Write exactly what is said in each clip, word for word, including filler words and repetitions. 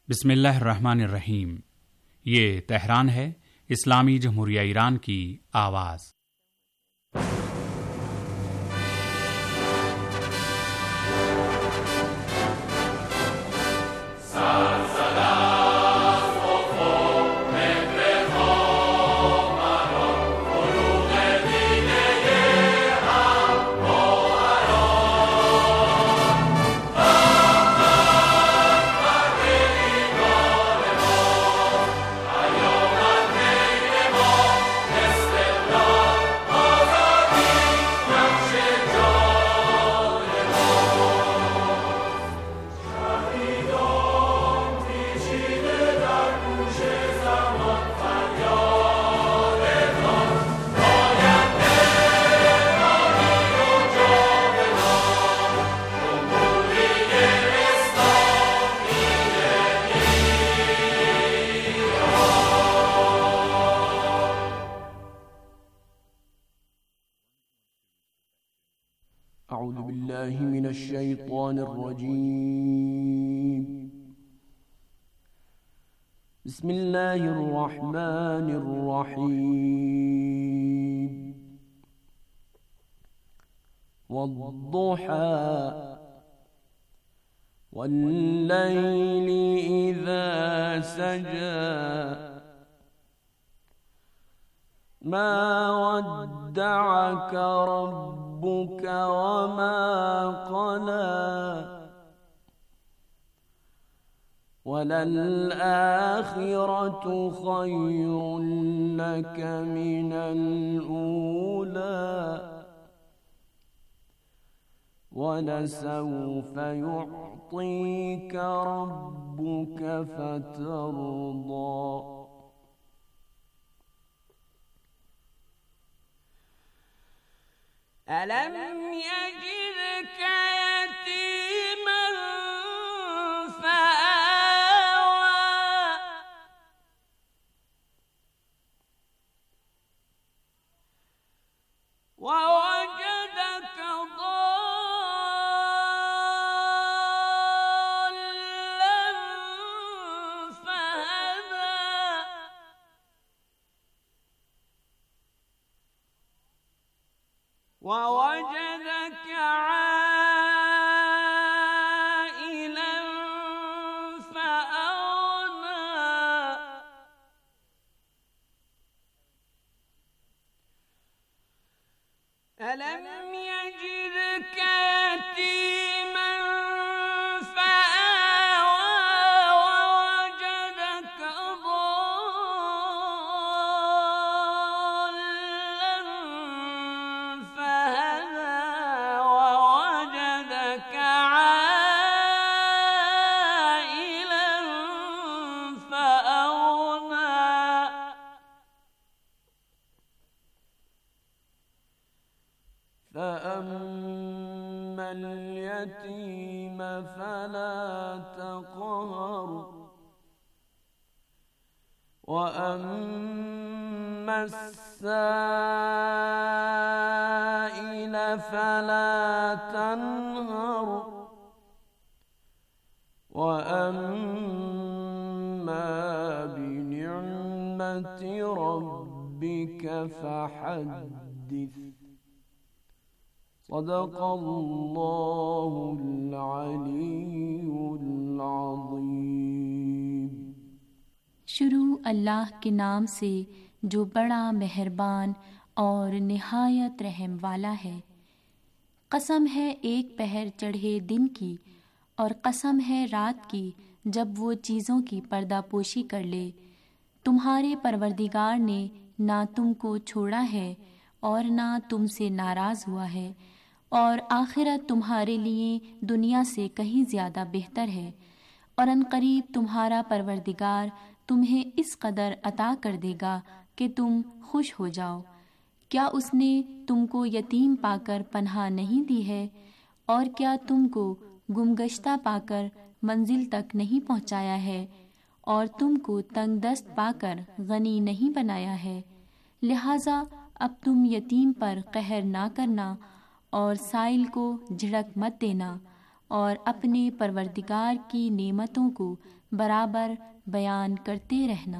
बिस्मिल्लाहिर्रहमानिर्रहीम। ये तेहरान है, इस्लामी जमहूरिया ईरान की आवाज़। أعوذ بالله من الشيطان الرجيم. بسم الله الرحمن الرحيم. والضحى والليل إذا سجى ما ودعك ربك وما قلى وللآخرة خير لك من الأولى ولسوف يعطيك ربك فترضى. ألم يجدك يتيما فآوى ووجدك ضالا فهدى ووجدك عائلا فأغنى ألم يجدك يتيما فآوى ووجدك ضالا فهدى ووجدك عائلا فأغنى فأما اليتيم فلا تقهر وأما السائل فلا تنهر وأما بنعمة ربك فحدث. صدق الله العلي العظيم. शुरू अल्लाह के नाम से जो बड़ा मेहरबान और निहायत रहम वाला है। कसम है एक पहर चढ़े दिन की और कसम है रात की जब वो चीज़ों की पर्दापोशी कर ले। तुम्हारे परवरदिगार ने ना तुमको छोड़ा है और ना तुमसे नाराज़ हुआ है, और आखिरत तुम्हारे लिए दुनिया से कहीं ज़्यादा बेहतर है, और अनकरीब तुम्हारा परवरदिगार तुम्हें इस कदर अता कर देगा कि तुम खुश हो जाओ। क्या उसने तुमको यतीम पाकर पनाह नहीं दी है, और क्या तुमको गुमगश्ता पाकर मंजिल तक नहीं पहुँचाया है, और तुमको तंगदस्त पाकर गनी नहीं बनाया है। लिहाजा अब तुम यतीम पर कहर ना करना और साइल को झिड़क मत देना, اور اپنے پروردگار کی نعمتوں کو برابر بیان کرتے رہنا۔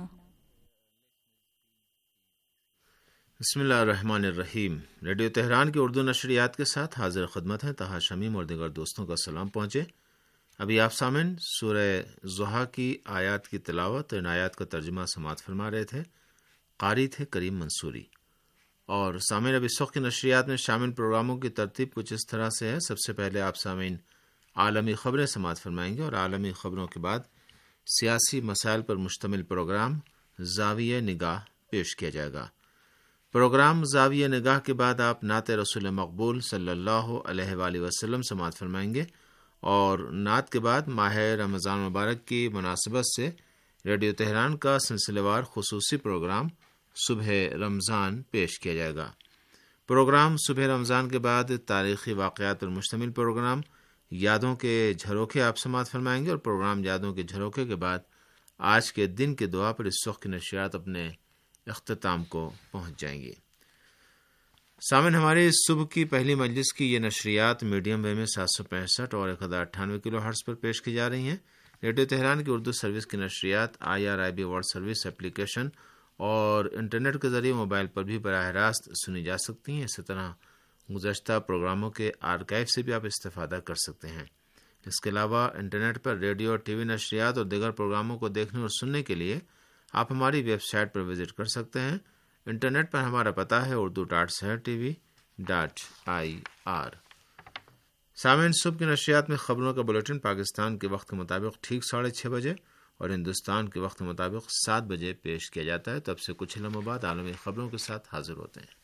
بسم اللہ الرحمن الرحیم۔ ریڈیو تہران کی اردو نشریات کے ساتھ حاضر خدمت ہیں طاہر شمیم اور دیگر دوستوں کا سلام پہنچے۔ ابھی آپ سامعین سورہ ضحیٰ کی آیات کی تلاوت اور ان آیات کا ترجمہ سماعت فرما رہے تھے، قاری تھے کریم منصوری۔ اور سامعین ابھی اس وقت کی نشریات میں شامل پروگراموں کی ترتیب کچھ اس طرح سے ہے۔ سب سے پہلے آپ سامعین عالمی خبریں سماعت فرمائیں گے اور عالمی خبروں کے بعد سیاسی مسائل پر مشتمل پروگرام زاویہ نگاہ پیش کیا جائے گا۔ پروگرام زاویہ نگاہ کے بعد آپ نعت رسول مقبول صلی اللہ علیہ وآلہ وسلم سماعت فرمائیں گے اور نعت کے بعد ماہ رمضان مبارک کی مناسبت سے ریڈیو تہران کا سلسلہ وار خصوصی پروگرام صبح رمضان پیش کیا جائے گا۔ پروگرام صبح رمضان کے بعد تاریخی واقعات پر مشتمل پروگرام یادوں کے جھروکے آپ سماعت فرمائیں گے اور پروگرام یادوں کے جھروکے کے بعد آج کے دن کے دعا پر اس وقت کی نشریات اپنے اختتام کو پہنچ جائیں گی۔ سامعین ہماری صبح کی پہلی مجلس کی یہ نشریات میڈیم ویو میں سات سو پینسٹھ اور ایک ہزار اٹھانوے کلو ہرٹز پر پیش کی جا رہی ہیں۔ ریڈیو تہران کی اردو سروس کی نشریات I R I B world service application اور انٹرنیٹ کے ذریعے موبائل پر بھی براہ راست سنی جا سکتی ہیں۔ اسی طرح گزشتہ پروگراموں کے آرکائیو سے بھی آپ استفادہ کر سکتے ہیں۔ اس کے علاوہ انٹرنیٹ پر ریڈیو اور ٹی وی نشریات اور دیگر پروگراموں کو دیکھنے اور سننے کے لیے آپ ہماری ویب سائٹ پر وزٹ کر سکتے ہیں۔ انٹرنیٹ پر ہمارا پتہ ہے Urdu dot Sahar T V dot I R. سامعین صبح کی نشریات میں خبروں کا بلیٹن پاکستان کے وقت کے مطابق ٹھیک ساڑھے چھ بجے اور ہندوستان کے وقت کے مطابق سات بجے پیش کیا جاتا ہے۔ تب سے کچھ لمحوں بعد عالمی خبروں کے ساتھ حاضر ہوتے ہیں۔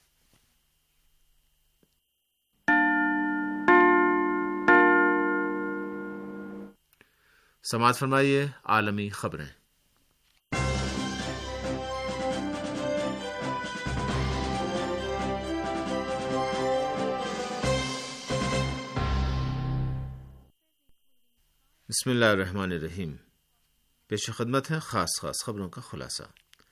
سماعت فرمائیے عالمی خبریں۔ بسم اللہ الرحمن الرحیم۔ پیش خدمت ہے خاص خاص خبروں کا خلاصہ۔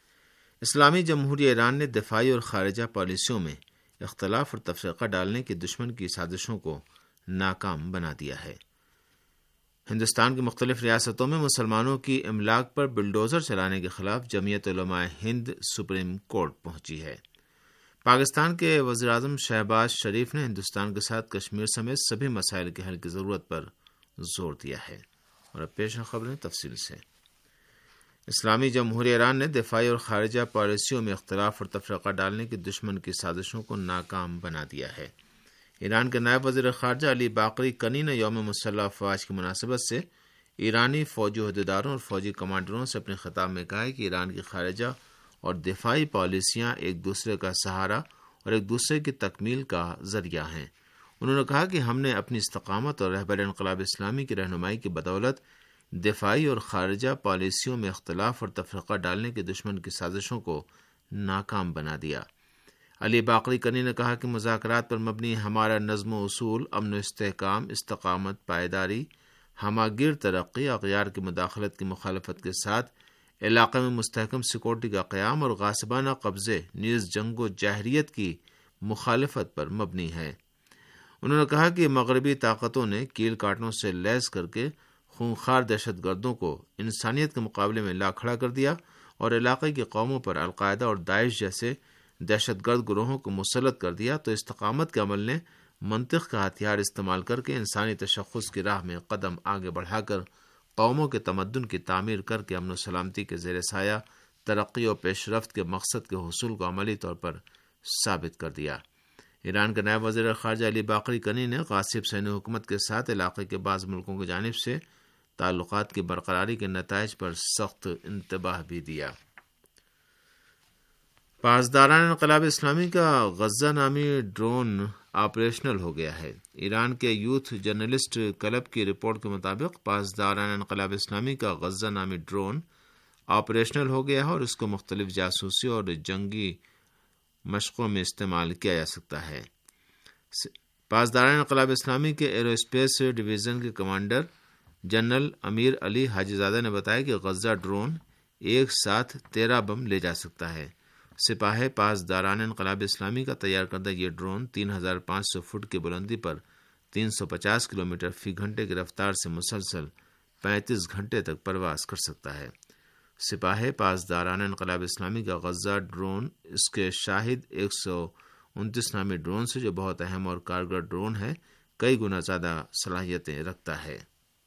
اسلامی جمہوریہ ایران نے دفاعی اور خارجہ پالیسیوں میں اختلاف اور تفرقہ ڈالنے کی دشمن کی سازشوں کو ناکام بنا دیا ہے۔ ہندوستان کی مختلف ریاستوں میں مسلمانوں کی املاک پر بلڈوزر چلانے کے خلاف جمعیت علماء ہند سپریم کورٹ پہنچی ہے۔ پاکستان کے وزیراعظم شہباز شریف نے ہندوستان کے ساتھ کشمیر سمیت سبھی مسائل کے حل کی ضرورت پر زور دیا ہے۔ اور اب پیش خبریں تفصیل سے۔ اسلامی جمہوریہ ایران نے دفاعی اور خارجہ پالیسیوں میں اختلاف اور تفرقہ ڈالنے کی دشمن کی سازشوں کو ناکام بنا دیا ہے۔ ایران کے نائب وزیر خارجہ علی باقری کنی نے یوم مسلح افواج کی مناسبت سے ایرانی فوجی عہدیداروں اور فوجی کمانڈروں سے اپنے خطاب میں کہا ہے کہ ایران کی خارجہ اور دفاعی پالیسیاں ایک دوسرے کا سہارا اور ایک دوسرے کی تکمیل کا ذریعہ ہیں۔ انہوں نے کہا کہ ہم نے اپنی استقامت اور رہبر انقلاب اسلامی کی رہنمائی کی بدولت دفاعی اور خارجہ پالیسیوں میں اختلاف اور تفرقہ ڈالنے کے دشمن کی سازشوں کو ناکام بنا دیا۔ علی باقری کنی نے کہا کہ مذاکرات پر مبنی ہمارا نظم و اصول امن و استحکام، استقامت، پائیداری، ہمہ گیر ترقی، اغیار کی مداخلت کی مخالفت کے ساتھ علاقے میں مستحکم سیکورٹی کا قیام اور غاصبانہ قبضے نیز جنگ و جاہریت کی مخالفت پر مبنی ہے۔ انہوں نے کہا کہ مغربی طاقتوں نے کیل کاٹوں سے لیس کر کے خونخوار دہشت گردوں کو انسانیت کے مقابلے میں لا کھڑا کر دیا اور علاقے کی قوموں پر القاعدہ اور داعش جیسے دہشت گرد گروہوں کو مسلط کر دیا، تو استقامت کے عمل نے منطق کا ہتھیار استعمال کر کے انسانی تشخص کی راہ میں قدم آگے بڑھا کر قوموں کے تمدن کی تعمیر کر کے امن و سلامتی کے زیر سایہ ترقی و پیش رفت کے مقصد کے حصول کو عملی طور پر ثابت کر دیا۔ ایران کے نائب وزیر خارجہ علی باقری کنی نے غاصب سینی حکومت کے ساتھ علاقے کے بعض ملکوں کی جانب سے تعلقات کی برقراری کے نتائج پر سخت انتباہ بھی دیا۔ پاسداران انقلاب اسلامی کا غزہ نامی ڈرون آپریشنل ہو گیا ہے۔ ایران کے یوتھ جرنلسٹ کلب کی رپورٹ کے مطابق پاسداران انقلاب اسلامی کا غزہ نامی ڈرون آپریشنل ہو گیا ہے اور اس کو مختلف جاسوسی اور جنگی مشقوں میں استعمال کیا جا سکتا ہے۔ پاسداران انقلاب اسلامی کے ایرو اسپیس ڈویژن کے commander general Amir Ali Hajizadeh نے بتایا کہ غزہ ڈرون ایک ساتھ تیرہ بم لے جا سکتا ہے۔ سپاہ پاسداران انقلاب اسلامی کا تیار کردہ یہ ڈرون تین ہزار پانچ سو فٹ کی بلندی پر تین سو پچاس کلومیٹر فی گھنٹے کی رفتار سے مسلسل پینتیس گھنٹے تک پرواز کر سکتا ہے۔ سپاہ پاسداران انقلاب اسلامی کا غزہ ڈرون اس کے شاہد ایک سو انتیس نامی ڈرون سے، جو بہت اہم اور کارگر ڈرون ہے، کئی گنا زیادہ صلاحیتیں رکھتا ہے۔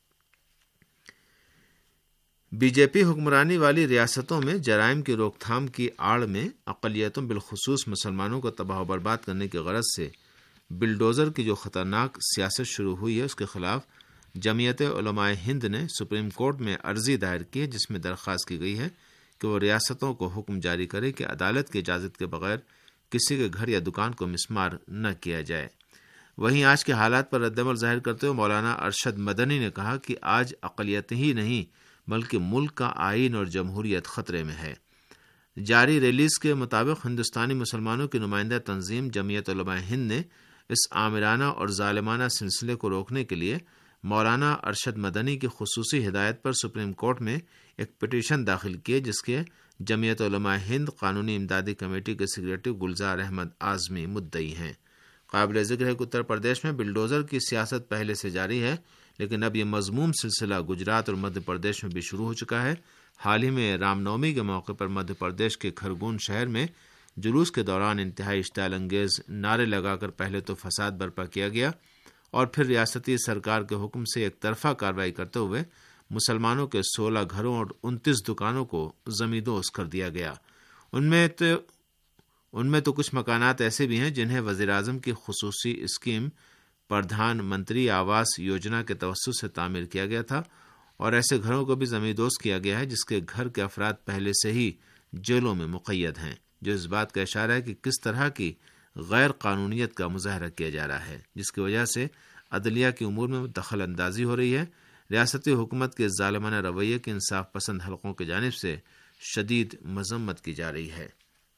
بی جے پی حکمرانی والی ریاستوں میں جرائم کی روک تھام کی آڑ میں اقلیتوں بالخصوص مسلمانوں کو تباہ و برباد کرنے کی غرض سے بلڈوزر کی جو خطرناک سیاست شروع ہوئی ہے، اس کے خلاف جمعیت علماء ہند نے سپریم کورٹ میں عرضی دائر کی ہے، جس میں درخواست کی گئی ہے کہ وہ ریاستوں کو حکم جاری کرے کہ عدالت کی اجازت کے بغیر کسی کے گھر یا دکان کو مسمار نہ کیا جائے۔ وہیں آج کے حالات پر رد عمل ظاہر کرتے ہوئے مولانا ارشد مدنی نے کہا کہ آج اقلیت ہی نہیں بلکہ ملک کا آئین اور جمہوریت خطرے میں ہے۔ جاری ریلیز کے مطابق ہندوستانی مسلمانوں کی نمائندہ تنظیم جمعیت علماء ہند نے اس آمرانہ اور ظالمانہ سلسلے کو روکنے کے لیے مولانا ارشد مدنی کی خصوصی ہدایت پر سپریم کورٹ میں ایک پٹیشن داخل کی ہے، جس کے جمعیت علماء ہند قانونی امدادی کمیٹی کے سیکریٹری گلزار احمد اعظمی مدعی ہیں۔ قابل ذکر ہے کہ اتر پردیش میں بلڈوزر کی سیاست پہلے سے جاری ہے، لیکن اب یہ مذموم سلسلہ گجرات اور مدھیہ پردیش میں بھی شروع ہو چکا ہے۔ حال ہی میں رام نومی کے موقع پر مدھیہ پردیش کے کھرگون شہر میں جلوس کے دوران انتہائی اشتعال انگیز نعرے لگا کر پہلے تو فساد برپا کیا گیا اور پھر ریاستی سرکار کے حکم سے ایک طرفہ کارروائی کرتے ہوئے مسلمانوں کے سولہ گھروں اور انتیس دکانوں کو زمیندوز کر دیا گیا۔ ان میں تو ان میں تو کچھ مکانات ایسے بھی ہیں جنہیں وزیر اعظم کی خصوصی اسکیم پردھان منتری آواس یوجنا کے توسط سے تعمیر کیا گیا تھا، اور ایسے گھروں کو بھی زمیندوز کیا گیا ہے جس کے گھر کے افراد پہلے سے ہی جیلوں میں مقید ہیں، جو اس بات کا اشارہ ہے کہ کس طرح کی غیر قانونیت کا مظاہرہ کیا جا رہا ہے، جس کی وجہ سے عدلیہ کے امور میں دخل اندازی ہو رہی ہے۔ ریاستی حکومت کے ظالمانہ رویے کی انصاف پسند حلقوں کی جانب سے شدید مذمت کی جا رہی ہے۔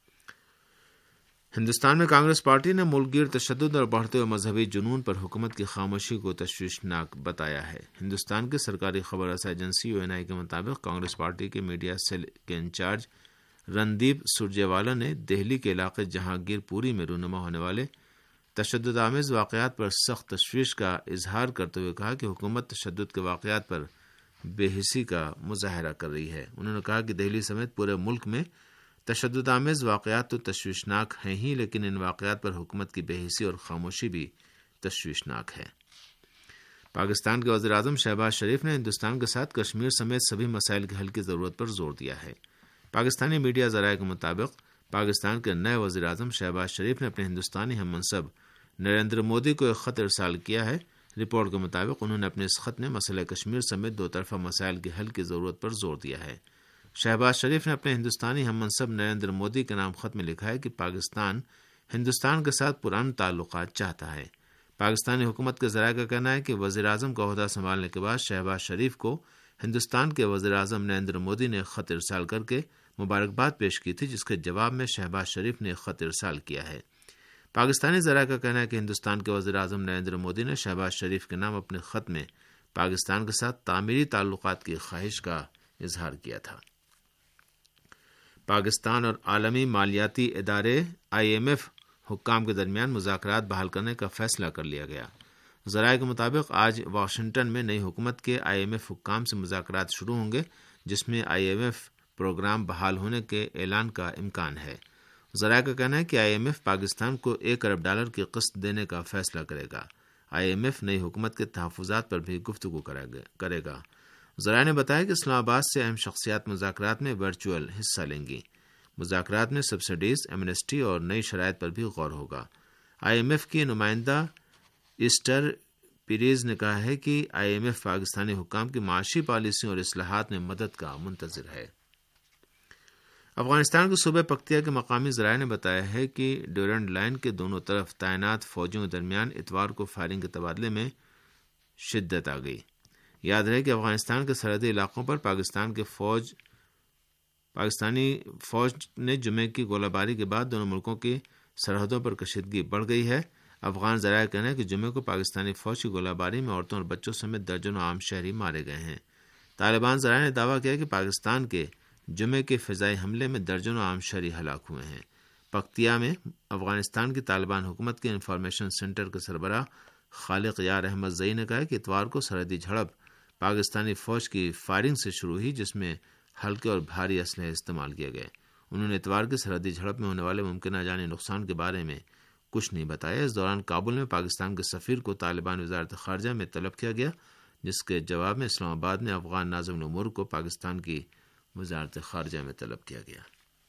ہندوستان میں کانگریس پارٹی نے ملک گیر تشدد اور بڑھتے ہوئے مذہبی جنون پر حکومت کی خاموشی کو تشویشناک بتایا ہے۔ ہندوستان کی سرکاری خبر رساں ایجنسی یو این آئی کے مطابق کانگریس پارٹی کے میڈیا سیل کے انچارج رندیپ سرجیوالا نے دہلی کے علاقے جہانگیر پوری میں رونما ہونے والے تشدد آمیز واقعات پر سخت تشویش کا اظہار کرتے ہوئے کہا کہ حکومت تشدد کے واقعات پر بے حسی کا مظاہرہ کر رہی ہے۔ انہوں نے کہا کہ دہلی سمیت پورے ملک میں تشدد آمیز واقعات تو تشویشناک ہیں ہی، لیکن ان واقعات پر حکومت کی بے حسی اور خاموشی بھی تشویشناک ہے۔ پاکستان کے وزیر اعظم شہباز شریف نے ہندوستان کے ساتھ کشمیر سمیت سبھی مسائل کے حل کی ضرورت پر زور دیا ہے۔ پاکستانی میڈیا ذرائع کے مطابق پاکستان کے نئے وزیر اعظم شہباز شریف نے اپنے ہندوستانی ہم منصب نریندر مودی کو ایک خط ارسال کیا ہے۔ رپورٹ کے مطابق انہوں نے اپنے اس خط میں مسئلہ کشمیر سمیت دو طرفہ مسائل کے حل کی ضرورت پر زور دیا ہے۔ شہباز شریف نے اپنے ہندوستانی ہم منصب نریندر مودی کے نام خط میں لکھا ہے کہ پاکستان ہندوستان کے ساتھ پرانے تعلقات چاہتا ہے۔ پاکستانی حکومت کے ذرائع کا کہنا ہے کہ وزیر اعظم کا عہدہ سنبھالنے کے بعد شہباز شریف کو ہندوستان کے وزیر اعظم نریندر مودی نے خط ارسال کر کے مبارکباد پیش کی تھی، جس کے جواب میں شہباز شریف نے خط ارسال کیا ہے۔ پاکستانی ذرائع کا کہنا ہے کہ ہندوستان کے وزیر اعظم نریندر مودی نے شہباز شریف کے نام اپنے خط میں پاکستان کے ساتھ تعمیری تعلقات کی خواہش کا اظہار کیا تھا۔ پاکستان اور عالمی مالیاتی ادارے آئی ایم ایف حکام کے درمیان مذاکرات بحال کرنے کا فیصلہ کر لیا گیا۔ ذرائع کے مطابق آج واشنگٹن میں نئی حکومت کے آئی ایم ایف حکام سے مذاکرات شروع ہوں گے، جس میں آئی ایم ایف پروگرام بحال ہونے کے اعلان کا امکان ہے۔ ذرائع کا کہنا ہے کہ آئی ایم ایف پاکستان کو ایک ارب ڈالر کی قسط دینے کا فیصلہ کرے گا۔ آئی ایم ایف نئی حکومت کے تحفظات پر بھی گفتگو کرے گا۔ ذرائع نے بتایا کہ اسلام آباد سے اہم شخصیات مذاکرات میں ورچوئل حصہ لیں گی۔ مذاکرات میں سبسڈیز، ایمنسٹی اور نئی شرائط پر بھی غور ہوگا۔ آئی ایم ایف کی نمائندہ ایسٹر پیریز نے کہا ہے کہ آئی ایم ایف پاکستانی حکام کی معاشی پالیسیوں اور اصلاحات میں مدد کا منتظر ہے۔ افغانستان کے صوبے پکتیا کے مقامی ذرائع نے بتایا ہے کہ ڈیورنڈ لائن کے دونوں طرف تعینات فوجوں کے درمیان اتوار کو فائرنگ کے تبادلے میں شدت آ گئی۔ یاد رہے کہ افغانستان کے سرحدی علاقوں پر پاکستان کے فوج پاکستانی فوج نے جمعے کی گولہ باری کے بعد دونوں ملکوں کی سرحدوں پر کشیدگی بڑھ گئی ہے۔ افغان ذرائع کہنا ہے کہ جمعے کو پاکستانی فوج کی گولہ باری میں عورتوں اور بچوں سمیت درجنوں عام شہری مارے گئے ہیں۔ طالبان ذرائع نے دعویٰ کیا کہ پاکستان کے جمعے کے فضائی حملے میں درجنوں عام شہری ہلاک ہوئے ہیں۔ پکتیا میں افغانستان کی طالبان حکومت کے انفارمیشن سینٹر کے سربراہ خالق یار احمد زئی نے کہا کہ اتوار کو سرحدی جھڑپ پاکستانی فوج کی فائرنگ سے شروع ہوئی جس میں ہلکے اور بھاری اسلحے استعمال کیے گئے۔ انہوں نے اتوار کی سرحدی جھڑپ میں ہونے والے ممکنہ جانی نقصان کے بارے میں کچھ نہیں بتایا۔ اس دوران کابل میں پاکستان کے سفیر کو طالبان وزارت خارجہ میں طلب کیا گیا، جس کے جواب میں اسلام آباد میں افغان ناظم الامور کو پاکستان کی وزارت خارجہ میں طلب کیا گیا۔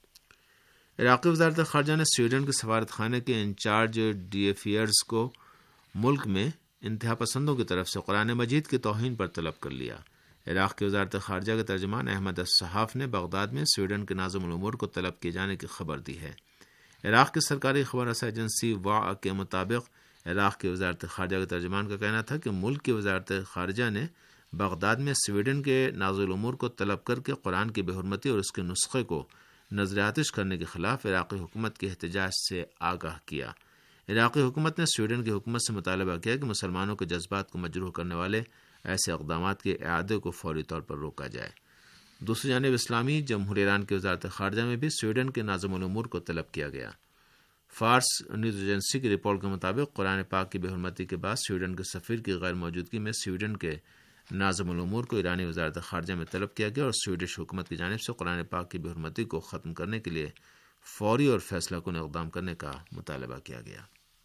عراقی وزارت خارجہ نے سویڈن کے سفارت خانے کے انچارج ڈی افیئرز کو ملک میں انتہا پسندوں کی طرف سے قرآن مجید کی توہین پر طلب کر لیا۔ عراق کی وزارت خارجہ کے ترجمان احمد الصحاف نے بغداد میں سویڈن کے ناظم الامور کو طلب کیے جانے کی خبر دی ہے۔ عراق کی سرکاری خبر رساں ایجنسی وا کے مطابق عراق کی وزارت خارجہ کے ترجمان کا کہنا تھا کہ ملک کی وزارت خارجہ نے بغداد میں سویڈن کے ناظم الامور کو طلب کر کے قرآن کی بے حرمتی اور اس کے نسخے کو نظر آتش کرنے کے خلاف عراقی حکومت کے احتجاج سے آگاہ کیا۔ عراقی حکومت نے سویڈن کی حکومت سے مطالبہ کیا کہ مسلمانوں کے جذبات کو مجروح کرنے والے ایسے اقدامات کے اعادے کو فوری طور پر روکا جائے۔ دوسری جانب اسلامی جمہوریہ ایران کی وزارت خارجہ میں بھی سویڈن کے ناظم الامور کو طلب کیا گیا۔ فارس نیوز ایجنسی کی رپورٹ کے مطابق قرآن پاک کی بے حرمتی کے بعد سویڈن کے سفیر کی غیر موجودگی میں سویڈن کے ناظم الامور کو ایرانی وزارت خارجہ میں طلب کیا گیا اور سویڈش حکومت کی جانب سے قرآن پاک کی بے حرمتی کو ختم کرنے کے لیے فوری اور فیصلہ کن اقدام کرنے کا مطالبہ کیا گیا۔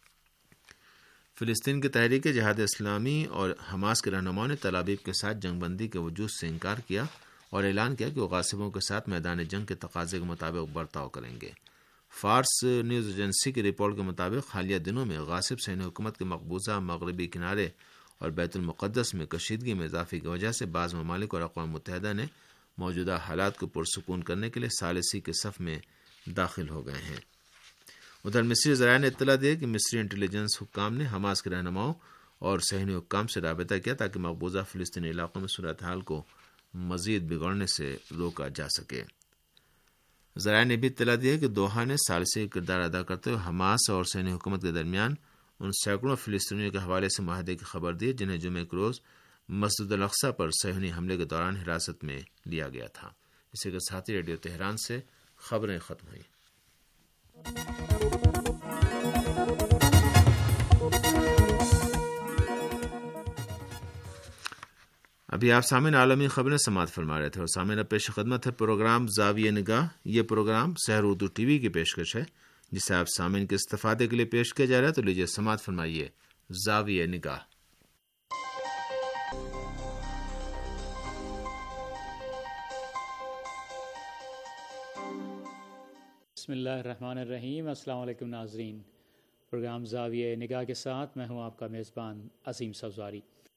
فلسطین کی تحریک جہاد اسلامی اور حماس کے رہنماؤں نے تل ابیب کے ساتھ جنگ بندی کے وجود سے انکار کیا اور اعلان کیا کہ وہ غاصبوں کے ساتھ میدان جنگ کے تقاضے کے مطابق برتاؤ کریں گے۔ فارس نیوز ایجنسی کی رپورٹ کے مطابق حالیہ دنوں میں غاصب صہیونی حکومت کے مقبوضہ مغربی کنارے اور بیت المقدس میں کشیدگی میں اضافے کی وجہ سے بعض ممالک اور اقوام متحدہ نے موجودہ حالات کو پرسکون کرنے کے لیے ثالثی کے صف میں داخل ہو گئے ہیں۔ ادھر مصری ذرائع نے اطلاع دی کہ مصری انٹیلیجنس حکام نے حماس کے رہنماؤں اور صہیونی حکام سے رابطہ کیا تاکہ مقبوضہ فلسطینی علاقوں میں صورتحال کو مزید بگڑنے سے روکا جا سکے۔ ذرائع نے بھی اطلاع دی کہ دوحہ نے ثالثی کا کردار ادا کرتے ہوئے حماس اور صہیونی حکومت کے درمیان ان سینکڑوں فلسطینیوں کے حوالے سے معاہدے کی خبر دی جنہیں جمعہ کے روز مسجد الاقصی پر صہیونی حملے کے دوران حراست میں لیا گیا تھا۔ اسی کے ساتھ ہی ریڈیو تہران سے خبریں ختم ہوئیں۔ ابھی آپ سامعین عالمی خبریں سماعت فرما رہے تھے اور سامعین اب پیش خدمت ہے پروگرام زاویہ نگاہ۔ یہ programme Sahar Urdu T V کی پیشکش ہے جسے آپ سامعین کے استفادے کے لیے پیش کیا جا رہا ہے، تو لیجیے سماعت فرمائیے زاویہ نگاہ۔ بسم اللہ الرحمن الرحیم۔ السلام علیکم ناظرین، پروگرام زاویہ نگاہ کے ساتھ میں ہوں آپ کا میزبان عظیم سوزواری۔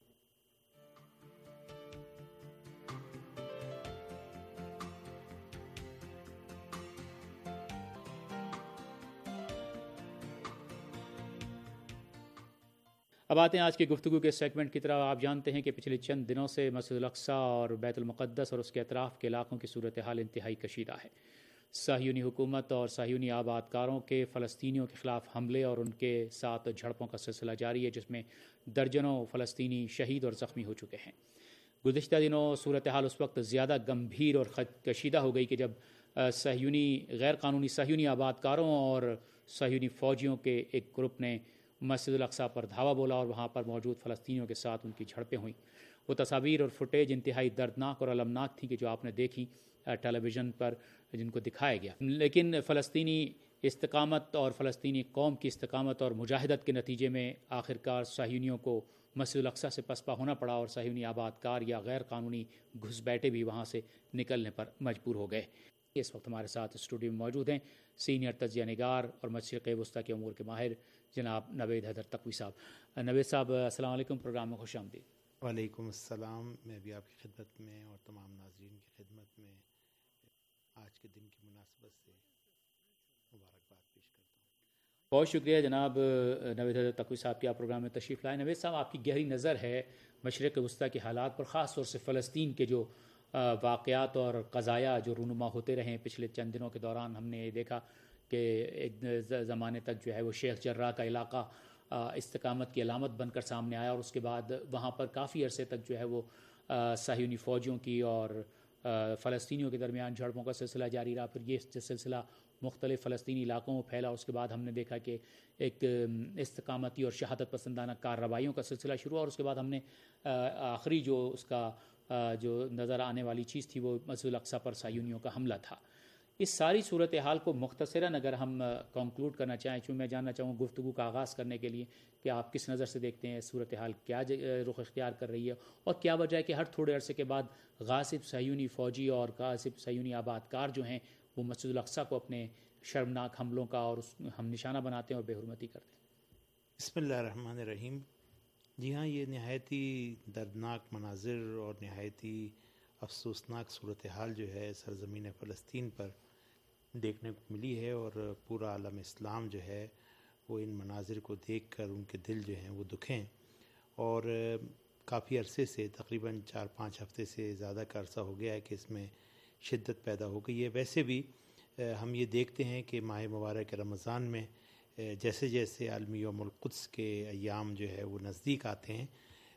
اب آتے ہیں آج کی گفتگو کے سیگمنٹ کی طرف۔ آپ جانتے ہیں کہ پچھلے چند دنوں سے مسجد الاقصی اور بیت المقدس اور اس کے اطراف کے علاقوں کی صورتحال انتہائی کشیدہ ہے۔ صہیونی حکومت اور صہیونی آباد کاروں کے فلسطینیوں کے خلاف حملے اور ان کے ساتھ جھڑپوں کا سلسلہ جاری ہے، جس میں درجنوں فلسطینی شہید اور زخمی ہو چکے ہیں۔ گزشتہ دنوں صورتحال اس وقت زیادہ گمبھیر اور کشیدہ ہو گئی کہ جب صہیونی غیر قانونی صہیونی آباد کاروں اور صہیونی فوجیوں کے ایک گروپ نے مسجد الاقصی پر دھاوا بولا اور وہاں پر موجود فلسطینیوں کے ساتھ ان کی جھڑپیں ہوئیں۔ وہ تصاویر اور فوٹیج انتہائی دردناک اور المناک تھیں کہ جو آپ نے دیکھی ٹیلی ویژن پر جن کو دکھایا گیا، لیکن فلسطینی استقامت اور فلسطینی قوم کی استقامت اور مجاہدت کے نتیجے میں آخرکار صہیونیوں کو مسجد الاقصی سے پسپا ہونا پڑا اور صہیونی آباد کار یا غیر قانونی گھس بیٹھے بھی وہاں سے نکلنے پر مجبور ہو گئے۔ اس وقت ہمارے ساتھ اسٹوڈیو میں موجود ہیں سینئر تجزیہ نگار اور مشرق وسطیٰ کے امور کے ماہر جناب نوید حیدر تقوی صاحب۔ نوید صاحب السلام علیکم، پروگرام میں خوش آمدید۔ وعلیکم السلام، میں بھی آپ کی خدمت میں اور تمام ناظرین کی خدمت میں آج کے دن کی مناسبت سے مبارکباد پیش کرتا ہوں۔ بہت شکریہ جناب نوید حیدر تقوی صاحب کی آپ پروگرام میں تشریف لائے۔ نوید صاحب، آپ کی گہری نظر ہے مشرق وسطیٰ کے حالات پر، خاص طور سے فلسطین کے جو واقعات اور قضایا جو رونما ہوتے رہے پچھلے چند دنوں کے دوران۔ ہم نے دیکھا کہ ایک زمانے تک جو ہے وہ شیخ جراح کا علاقہ استقامت کی علامت بن کر سامنے آیا اور اس کے بعد وہاں پر کافی عرصے تک جو ہے وہ صہیونی فوجیوں کی اور فلسطینیوں کے درمیان جھڑپوں کا سلسلہ جاری رہا۔ پھر یہ سلسلہ مختلف فلسطینی علاقوں میں پھیلا. اس کے بعد ہم نے دیکھا کہ ایک استقامتی اور شہادت پسندانہ کارروائیوں کا سلسلہ شروع ہوا, اور اس کے بعد ہم نے آخری جو اس کا جو نظر آنے والی چیز تھی وہ مسجد الاقصیٰ پر صہیونیوں کا حملہ تھا. اس ساری صورتحال کو مختصراً اگر ہم کنکلوڈ کرنا چاہیں, چونکہ میں جاننا چاہوں گفتگو کا آغاز کرنے کے لیے کہ آپ کس نظر سے دیکھتے ہیں صورتحال کیا رخ اختیار کر رہی ہے, اور کیا وجہ ہے کہ ہر تھوڑے عرصے کے بعد غاصب صہیونی فوجی اور غاصب صہیونی آباد کار جو ہیں وہ مسجد الاقصیٰ کو اپنے شرمناک حملوں کا اور اس ہم نشانہ بناتے ہیں اور بے حرمتی کرتے ہیں. بسم اللہ الرحمن الرحیم. جی ہاں, یہ نہایتی دردناک مناظر اور نہایتی افسوسناک صورتحال جو ہے سرزمین فلسطین پر دیکھنے کو ملی ہے, اور پورا عالم اسلام جو ہے وہ ان مناظر کو دیکھ کر ان کے دل جو ہیں وہ دکھیں, اور کافی عرصے سے تقریباً چار پانچ ہفتے سے زیادہ کا عرصہ ہو گیا ہے کہ اس میں شدت پیدا ہو گئی ہے. ویسے بھی ہم یہ دیکھتے ہیں کہ ماہ مبارک رمضان میں جیسے جیسے عالمی یوم القدس کے ایام جو ہے وہ نزدیک آتے ہیں,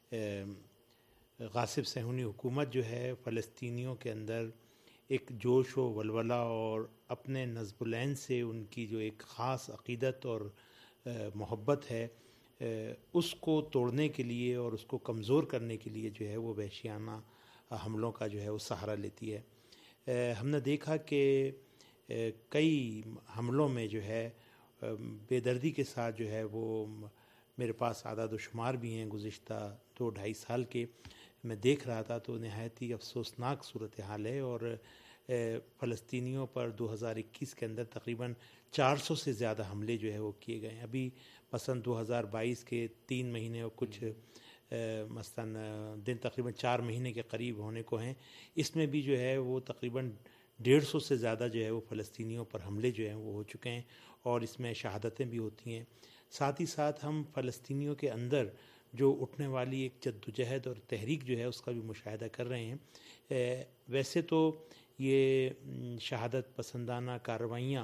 غاصب صہیونی حکومت جو ہے فلسطینیوں کے اندر ایک جوش و ولولہ اور اپنے نصب العین سے ان کی جو ایک خاص عقیدت اور محبت ہے اس کو توڑنے کے لیے اور اس کو کمزور کرنے کے لیے جو ہے وہ وحشیانہ حملوں کا جو ہے وہ سہارا لیتی ہے. ہم نے دیکھا کہ کئی حملوں میں جو ہے بے دردی کے ساتھ جو ہے وہ, میرے پاس اعداد و شمار بھی ہیں گزشتہ دو ڈھائی سال کے, میں دیکھ رہا تھا تو نہایتی افسوسناک صورتحال ہے. اور فلسطینیوں پر دو ہزار اکیس کے اندر تقریباً چار سو سے زیادہ حملے جو ہے وہ کیے گئے ہیں. ابھی مثلاً دو ہزار بائیس کے تین مہینے اور کچھ مثلاً دن تقریباً چار مہینے کے قریب ہونے کو ہیں, اس میں بھی جو ہے وہ تقریباً ڈیڑھ سو سے زیادہ جو ہے وہ فلسطینیوں پر حملے جو ہیں وہ ہو چکے ہیں, اور اس میں شہادتیں بھی ہوتی ہیں. ساتھ ہی ساتھ ہم فلسطینیوں کے اندر جو اٹھنے والی ایک جدوجہد اور تحریک جو ہے اس کا بھی مشاہدہ کر رہے ہیں. ویسے تو یہ شہادت پسندانہ کارروائیاں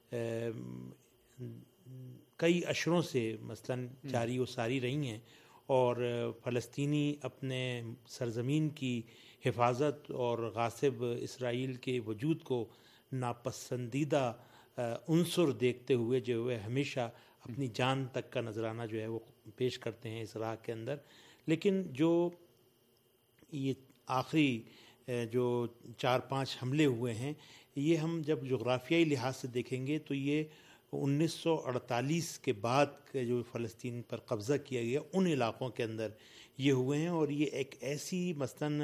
کئی اشروں سے مثلاً جاری و ساری رہی ہیں, اور فلسطینی اپنے سرزمین کی حفاظت اور غاصب اسرائیل کے وجود کو ناپسندیدہ عنصر دیکھتے ہوئے جو ہے ہمیشہ اپنی جان تک کا نذرانہ جو ہے وہ پیش کرتے ہیں اس راہ کے اندر. لیکن جو یہ آخری جو چار پانچ حملے ہوئے ہیں, یہ ہم جب جغرافیائی لحاظ سے دیکھیں گے تو یہ انیس سو اڑتالیس کے بعد جو فلسطین پر قبضہ کیا گیا ان علاقوں کے اندر یہ ہوئے ہیں, اور یہ ایک ایسی مثلاً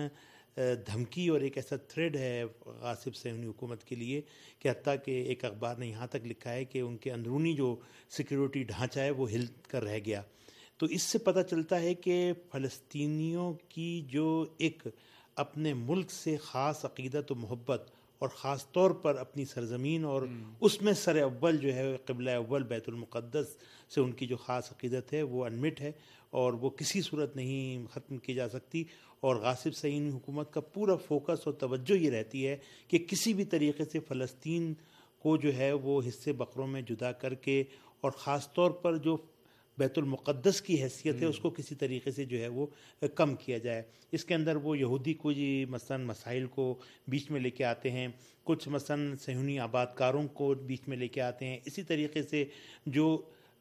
دھمکی اور ایک ایسا تھریڈ ہے غاصب صہیونی حکومت کے لیے کہ حتیٰ کہ ایک اخبار نے یہاں تک لکھا ہے کہ ان کے اندرونی جو سیکیورٹی ڈھانچہ ہے وہ ہل کر رہ گیا. تو اس سے پتہ چلتا ہے کہ فلسطینیوں کی جو ایک اپنے ملک سے خاص عقیدت و محبت اور خاص طور پر اپنی سرزمین اور اس میں سر اول جو ہے قبلہ اول بیت المقدس سے ان کی جو خاص عقیدت ہے وہ انمٹ ہے, اور وہ کسی صورت نہیں ختم کی جا سکتی. اور غاصب صہیونی حکومت کا پورا فوکس اور توجہ یہ رہتی ہے کہ کسی بھی طریقے سے فلسطین کو جو ہے وہ حصے بقروں میں جدا کر کے, اور خاص طور پر جو بیت المقدس کی حیثیت ہے اس کو کسی طریقے سے جو ہے وہ کم کیا جائے. اس کے اندر وہ یہودی کچھ مثلاً مسائل کو بیچ میں لے کے آتے ہیں, کچھ مثلاً صہیونی آباد کاروں کو بیچ میں لے کے آتے ہیں. اسی طریقے سے جو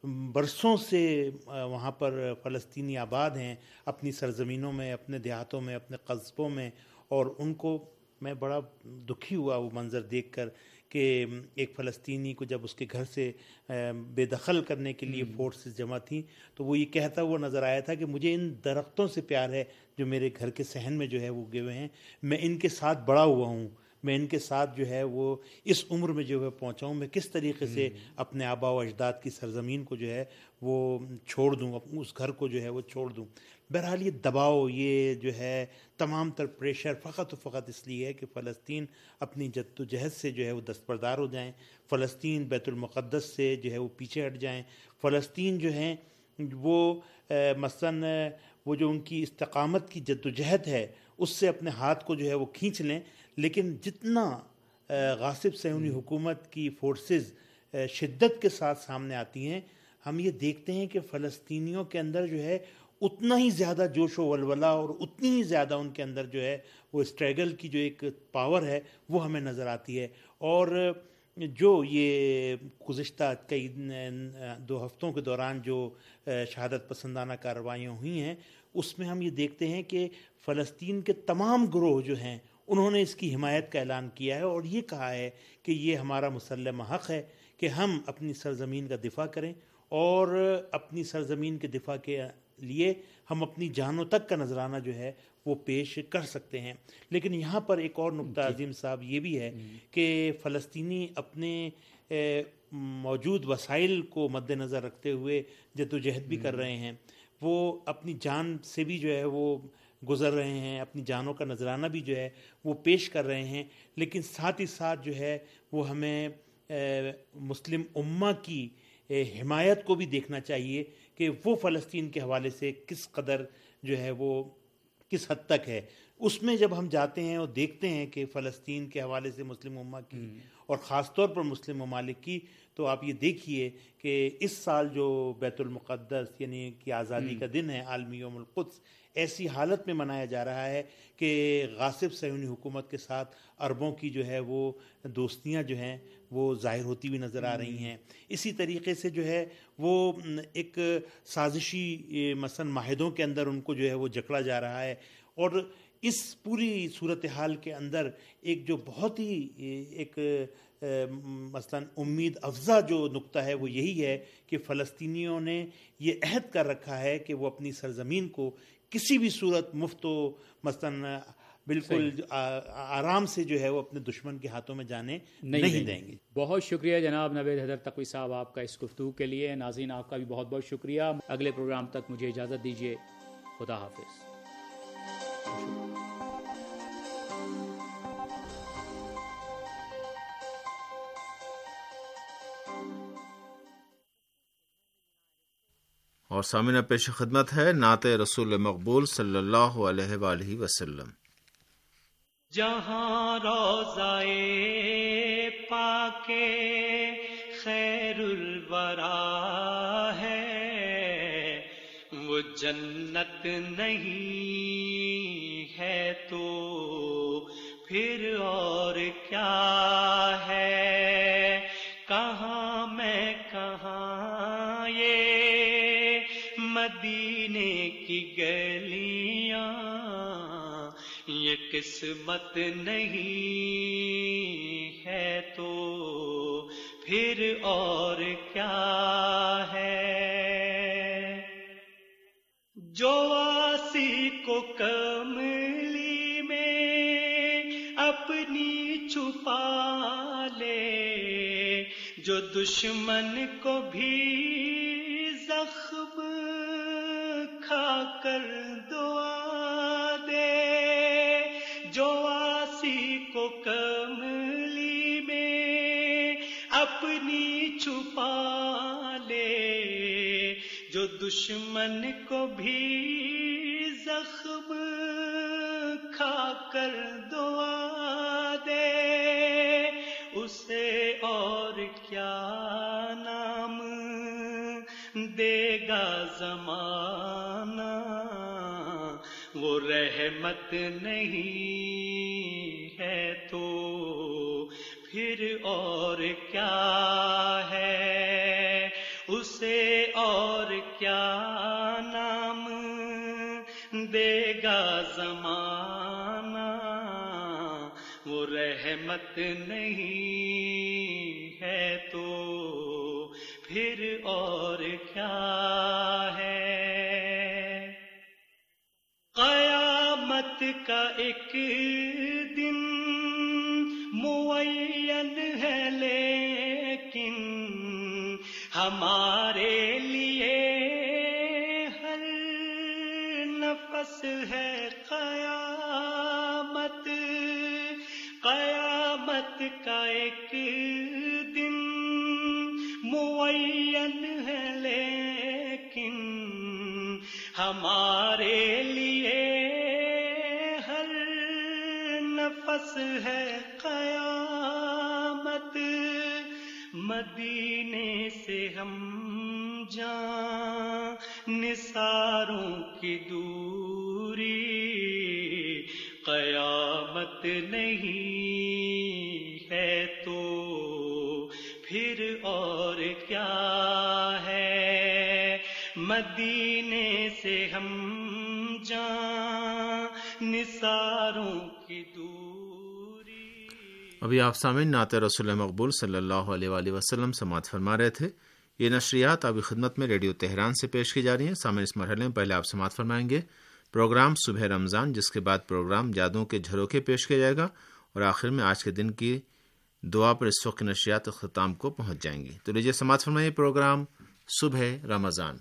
برسوں سے وہاں پر فلسطینی آباد ہیں اپنی سرزمینوں میں, اپنے دیہاتوں میں, اپنے قصبوں میں, اور ان کو میں بڑا دکھی ہوا وہ منظر دیکھ کر کہ ایک فلسطینی کو جب اس کے گھر سے بے دخل کرنے کے لیے فورسز جمع تھیں تو وہ یہ کہتا ہوا نظر آیا تھا کہ مجھے ان درختوں سے پیار ہے جو میرے گھر کے صحن میں جو ہے وہ اگے ہوئے ہیں, میں ان کے ساتھ بڑا ہوا ہوں, میں ان کے ساتھ جو ہے وہ اس عمر میں جو ہے پہنچا ہوں, میں کس طریقے سے اپنے آبا و اجداد کی سرزمین کو جو ہے وہ چھوڑ دوں, اس گھر کو جو ہے وہ چھوڑ دوں. بہرحال یہ دباؤ, یہ جو ہے تمام تر پریشر فقط و فقط اس لیے ہے کہ فلسطین اپنی جد و جہد سے جو ہے وہ دستبردار ہو جائیں, فلسطین بیت المقدس سے جو ہے وہ پیچھے ہٹ جائیں, فلسطین جو ہیں وہ مثلاً وہ جو ان کی استقامت کی جد و جہد ہے اس سے اپنے ہاتھ کو جو ہے وہ کھینچ لیں. لیکن جتنا غاصب صہیونی حکومت کی فورسز شدت کے ساتھ سامنے آتی ہیں, ہم یہ دیکھتے ہیں کہ فلسطینیوں کے اندر جو ہے اتنا ہی زیادہ جوش و ولولہ اور اتنی ہی زیادہ ان کے اندر جو ہے وہ اسٹرگل کی جو ایک پاور ہے وہ ہمیں نظر آتی ہے. اور جو یہ گزشتہ کئی دو ہفتوں کے دوران جو شہادت پسندانہ کارروائیاں ہوئی ہیں اس میں ہم یہ دیکھتے ہیں کہ فلسطین کے تمام گروہ جو ہیں انہوں نے اس کی حمایت کا اعلان کیا ہے اور یہ کہا ہے کہ یہ ہمارا مسلم حق ہے کہ ہم اپنی سرزمین کا دفاع کریں اور اپنی سرزمین کے دفاع کے لیے ہم اپنی جانوں تک کا نذرانہ جو ہے وہ پیش کر سکتے ہیں. لیکن یہاں پر ایک اور نقطہ عظیم صاحب یہ بھی ہے کہ فلسطینی اپنے موجود وسائل کو مد نظر رکھتے ہوئے جدوجہد بھی کر رہے ہیں. وہ اپنی جان سے بھی جو ہے وہ گزر رہے ہیں, اپنی جانوں کا نذرانہ بھی جو ہے وہ پیش کر رہے ہیں, لیکن ساتھ ہی ساتھ جو ہے وہ ہمیں مسلم امہ کی حمایت کو بھی دیکھنا چاہیے کہ وہ فلسطین کے حوالے سے کس قدر جو ہے وہ کس حد تک ہے. اس میں جب ہم جاتے ہیں اور دیکھتے ہیں کہ فلسطین کے حوالے سے مسلم امہ کی اور خاص طور پر مسلم ممالک کی, تو آپ یہ دیکھیے کہ اس سال جو بیت المقدس یعنی کہ آزادی کا دن ہے, عالمی یوم القدس, ایسی حالت میں منایا جا رہا ہے کہ غاصب صہیونی حکومت کے ساتھ عربوں کی جو ہے وہ دوستیاں جو ہیں وہ ظاہر ہوتی ہوئی نظر آ رہی ہیں. اسی طریقے سے جو ہے وہ ایک سازشی مثلا معاہدوں کے اندر ان کو جو ہے وہ جکڑا جا رہا ہے. اور اس پوری صورتحال کے اندر ایک جو بہت ہی ایک مثلا امید افزا جو نقطہ ہے وہ یہی ہے کہ فلسطینیوں نے یہ عہد کر رکھا ہے کہ وہ اپنی سرزمین کو کسی بھی صورت مفت و مثلا بالکل آرام سے جو ہے وہ اپنے دشمن کے ہاتھوں میں جانے نہیں, نہیں دیں گے. بہت شکریہ جناب نوید حیدر تقوی صاحب آپ کا اس گفتگو کے لیے. ناظرین آپ کا بھی بہت بہت شکریہ. اگلے پروگرام تک مجھے اجازت دیجیے. خدا حافظ. اور سامعین پیش خدمت ہے نعت رسول مقبول صلی اللہ علیہ وآلہ وسلم. جہاں روضہ پاک خیر الورا ہے وہ جنت نہیں ہے تو پھر اور کیا ہے. کہاں میں کہاں یہ مدینے کی گلیاں, یہ قسمت نہیں ہے تو پھر اور کیا ہے. جو واسی کو کملی میں اپنی چھپا لے, جو دشمن کو بھی زخم کھا کر دعا دے, جو آسی کو کملی میں اپنی چھپا لے, جو دشمن کو بھی زخم کھا کر دعا دے, اسے اور کیا نام دے گا زمانہ, وہ رحمت نہیں ہے تو پھر اور کیا ہے. اسے اور کیا نام دے گا زمانہ, وہ رحمت نہیں ہے تو پھر اور کیا ہے. قیامت کا ایک دن معین ہے لیکن ہمارے لیے ہر نفس ہے قیامت. قیامت کا ایک دن معین ہے لیکن ہمارے لیے ہر نفس ہے قیامت. مدینے سے ہم جان نثاروں کی دوری, قیامت نہیں ہے تو مدینے سے ہم جان نثاروں کی دوری. ابھی آپ سامعین نعت رسول مقبول صلی اللہ علیہ وآلہ وسلم سماعت فرما رہے تھے. یہ نشریات آپ کی خدمت میں ریڈیو تہران سے پیش کی جا رہی ہیں. سامعین اس مرحلے میں پہلے آپ سماعت فرمائیں گے پروگرام صبح رمضان، جس کے بعد پروگرام یادوں کے جھروکے پیش کیا جائے گا، اور آخر میں آج کے دن کی دعا پر اس وقت نشریات اختتام کو پہنچ جائیں گی. تو لیجیے سماعت فرمائیے پروگرام صبح رمضان.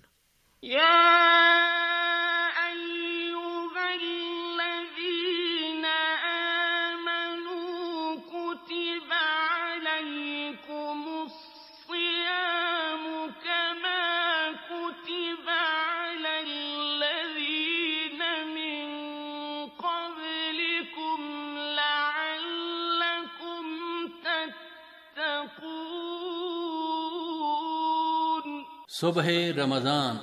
صبح رمضان.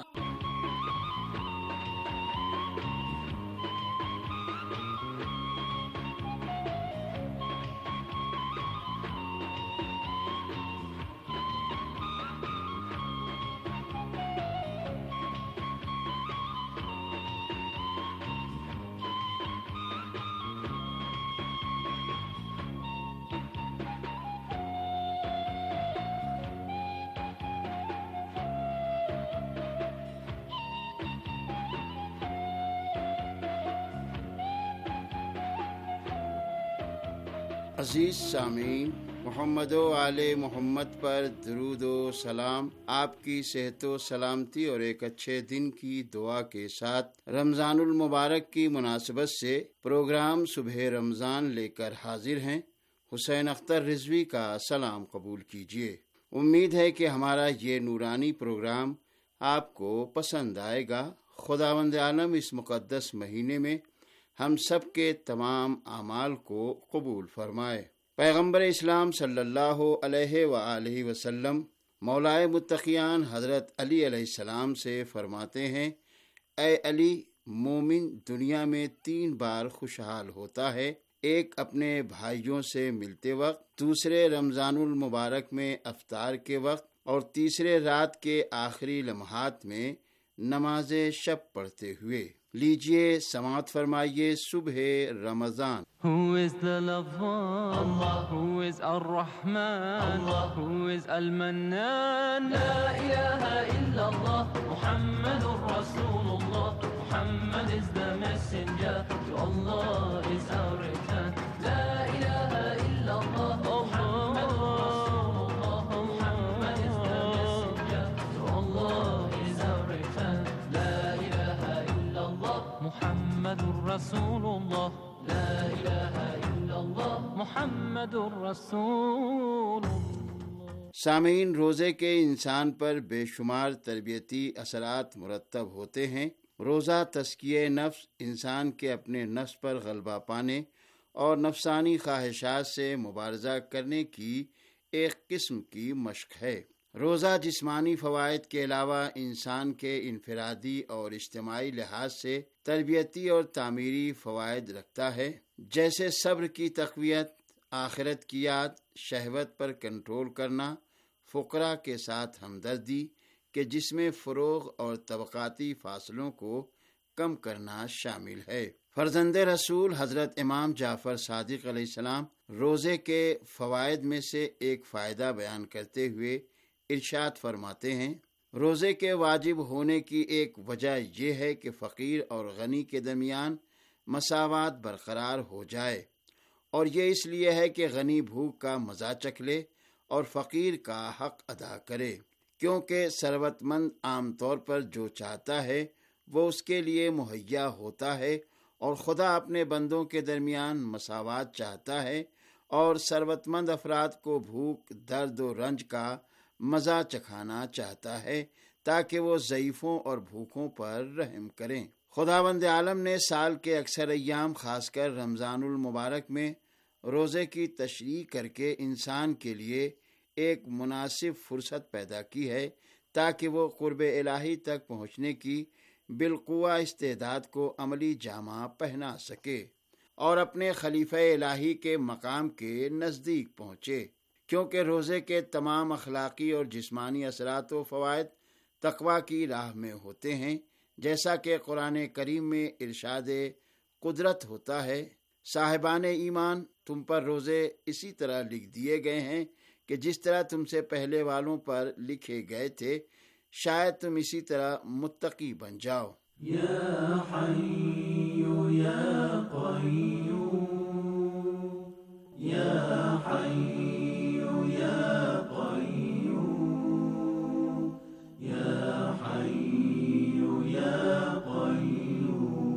عزیز سامعین، محمد و آل محمد پر درود و سلام. آپ کی صحت و سلامتی اور ایک اچھے دن کی دعا کے ساتھ رمضان المبارک کی مناسبت سے پروگرام صبح رمضان لے کر حاضر ہیں. حسین اختر رضوی کا سلام قبول کیجیے. امید ہے کہ ہمارا یہ نورانی پروگرام آپ کو پسند آئے گا. خداوند عالم اس مقدس مہینے میں ہم سب کے تمام اعمال کو قبول فرمائے. پیغمبر اسلام صلی اللہ علیہ وآلہ وسلم مولائے متقیان حضرت علی علیہ السلام سے فرماتے ہیں، اے علی، مومن دنیا میں تین بار خوشحال ہوتا ہے. ایک اپنے بھائیوں سے ملتے وقت، دوسرے رمضان المبارک میں افطار کے وقت، اور تیسرے رات کے آخری لمحات میں نماز شب پڑھتے ہوئے. لیجئے سماعت فرمائیے صبح رمضان. Who is the Lafan? Allah. Who is Ar-Rahman? Allah. Who is Al-Mannan? La ilaha illallah. Muhammadur Rasulullah. Muhammad is the messenger. To Allah is our return. La ilaha illallah. Muhammadur Rasulullah. Muhammad is the messenger. To Allah is our return. La ilaha illallah. Muhammadur Rasulullah. لا الہ الا اللہ محمد الرسول. سامعین، روزے کے انسان پر بے شمار تربیتی اثرات مرتب ہوتے ہیں. روزہ تزکیہ نفس، انسان کے اپنے نفس پر غلبہ پانے اور نفسانی خواہشات سے مبارزہ کرنے کی ایک قسم کی مشق ہے. روزہ جسمانی فوائد کے علاوہ انسان کے انفرادی اور اجتماعی لحاظ سے تربیتی اور تعمیری فوائد رکھتا ہے، جیسے صبر کی تقویت، آخرت کی یاد، شہوت پر کنٹرول کرنا، فقراء کے ساتھ ہمدردی کہ جس میں فروغ اور طبقاتی فاصلوں کو کم کرنا شامل ہے. فرزند رسول حضرت امام جعفر صادق علیہ السلام روزے کے فوائد میں سے ایک فائدہ بیان کرتے ہوئے ارشاد فرماتے ہیں، روزے کے واجب ہونے کی ایک وجہ یہ ہے کہ فقیر اور غنی کے درمیان مساوات برقرار ہو جائے، اور یہ اس لیے ہے کہ غنی بھوک کا مزہ چکھ لے اور فقیر کا حق ادا کرے، کیونکہ ثروت مند عام طور پر جو چاہتا ہے وہ اس کے لیے مہیا ہوتا ہے، اور خدا اپنے بندوں کے درمیان مساوات چاہتا ہے اور ثروت مند افراد کو بھوک، درد و رنج کا مزہ چکھانا چاہتا ہے تاکہ وہ ضعیفوں اور بھوکوں پر رحم کریں. خداوند عالم نے سال کے اکثر ایام خاص کر رمضان المبارک میں روزے کی تشریح کر کے انسان کے لیے ایک مناسب فرصت پیدا کی ہے تاکہ وہ قرب الہی تک پہنچنے کی بالقوہ استعداد کو عملی جامہ پہنا سکے اور اپنے خلیفہ الہی کے مقام کے نزدیک پہنچے، کیونکہ روزے کے تمام اخلاقی اور جسمانی اثرات و فوائد تقوی کی راہ میں ہوتے ہیں، جیسا کہ قرآن کریم میں ارشاد قدرت ہوتا ہے، صاحبان ایمان تم پر روزے اسی طرح لکھ دیے گئے ہیں کہ جس طرح تم سے پہلے والوں پر لکھے گئے تھے، شاید تم اسی طرح متقی بن جاؤ۔ یا حی یا قیوم یا حی یا قیوم یا حی یا قیوم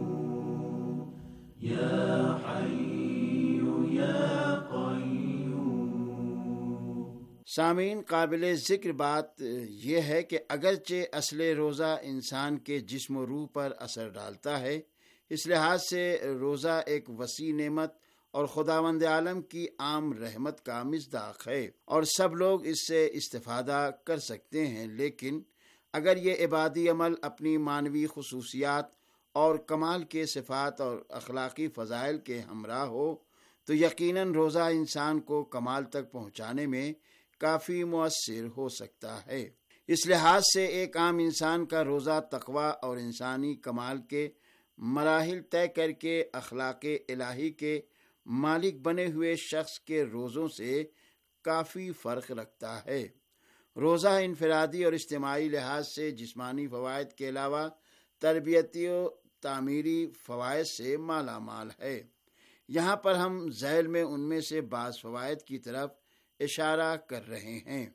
یا حی یا قیوم۔ سامعین، قابل ذکر بات یہ ہے کہ اگرچہ اصل روزہ انسان کے جسم و روح پر اثر ڈالتا ہے، اس لحاظ سے روزہ ایک وسیع نعمت اور خداوند عالم کی عام رحمت کا مصداق ہے اور سب لوگ اس سے استفادہ کر سکتے ہیں، لیکن اگر یہ عبادی عمل اپنی معنوی خصوصیات اور کمال کے صفات اور اخلاقی فضائل کے ہمراہ ہو تو یقیناً روزہ انسان کو کمال تک پہنچانے میں کافی مؤثر ہو سکتا ہے۔ اس لحاظ سے ایک عام انسان کا روزہ تقوی اور انسانی کمال کے مراحل طے کر کے اخلاق الہی کے مالک بنے ہوئے شخص کے روزوں سے کافی فرق رکھتا ہے۔ روزہ انفرادی اور اجتماعی لحاظ سے جسمانی فوائد کے علاوہ تربیتی و تعمیری فوائد سے مالا مال ہے۔ یہاں پر ہم ذیل میں ان میں سے بعض فوائد کی طرف اشارہ کر رہے ہیں۔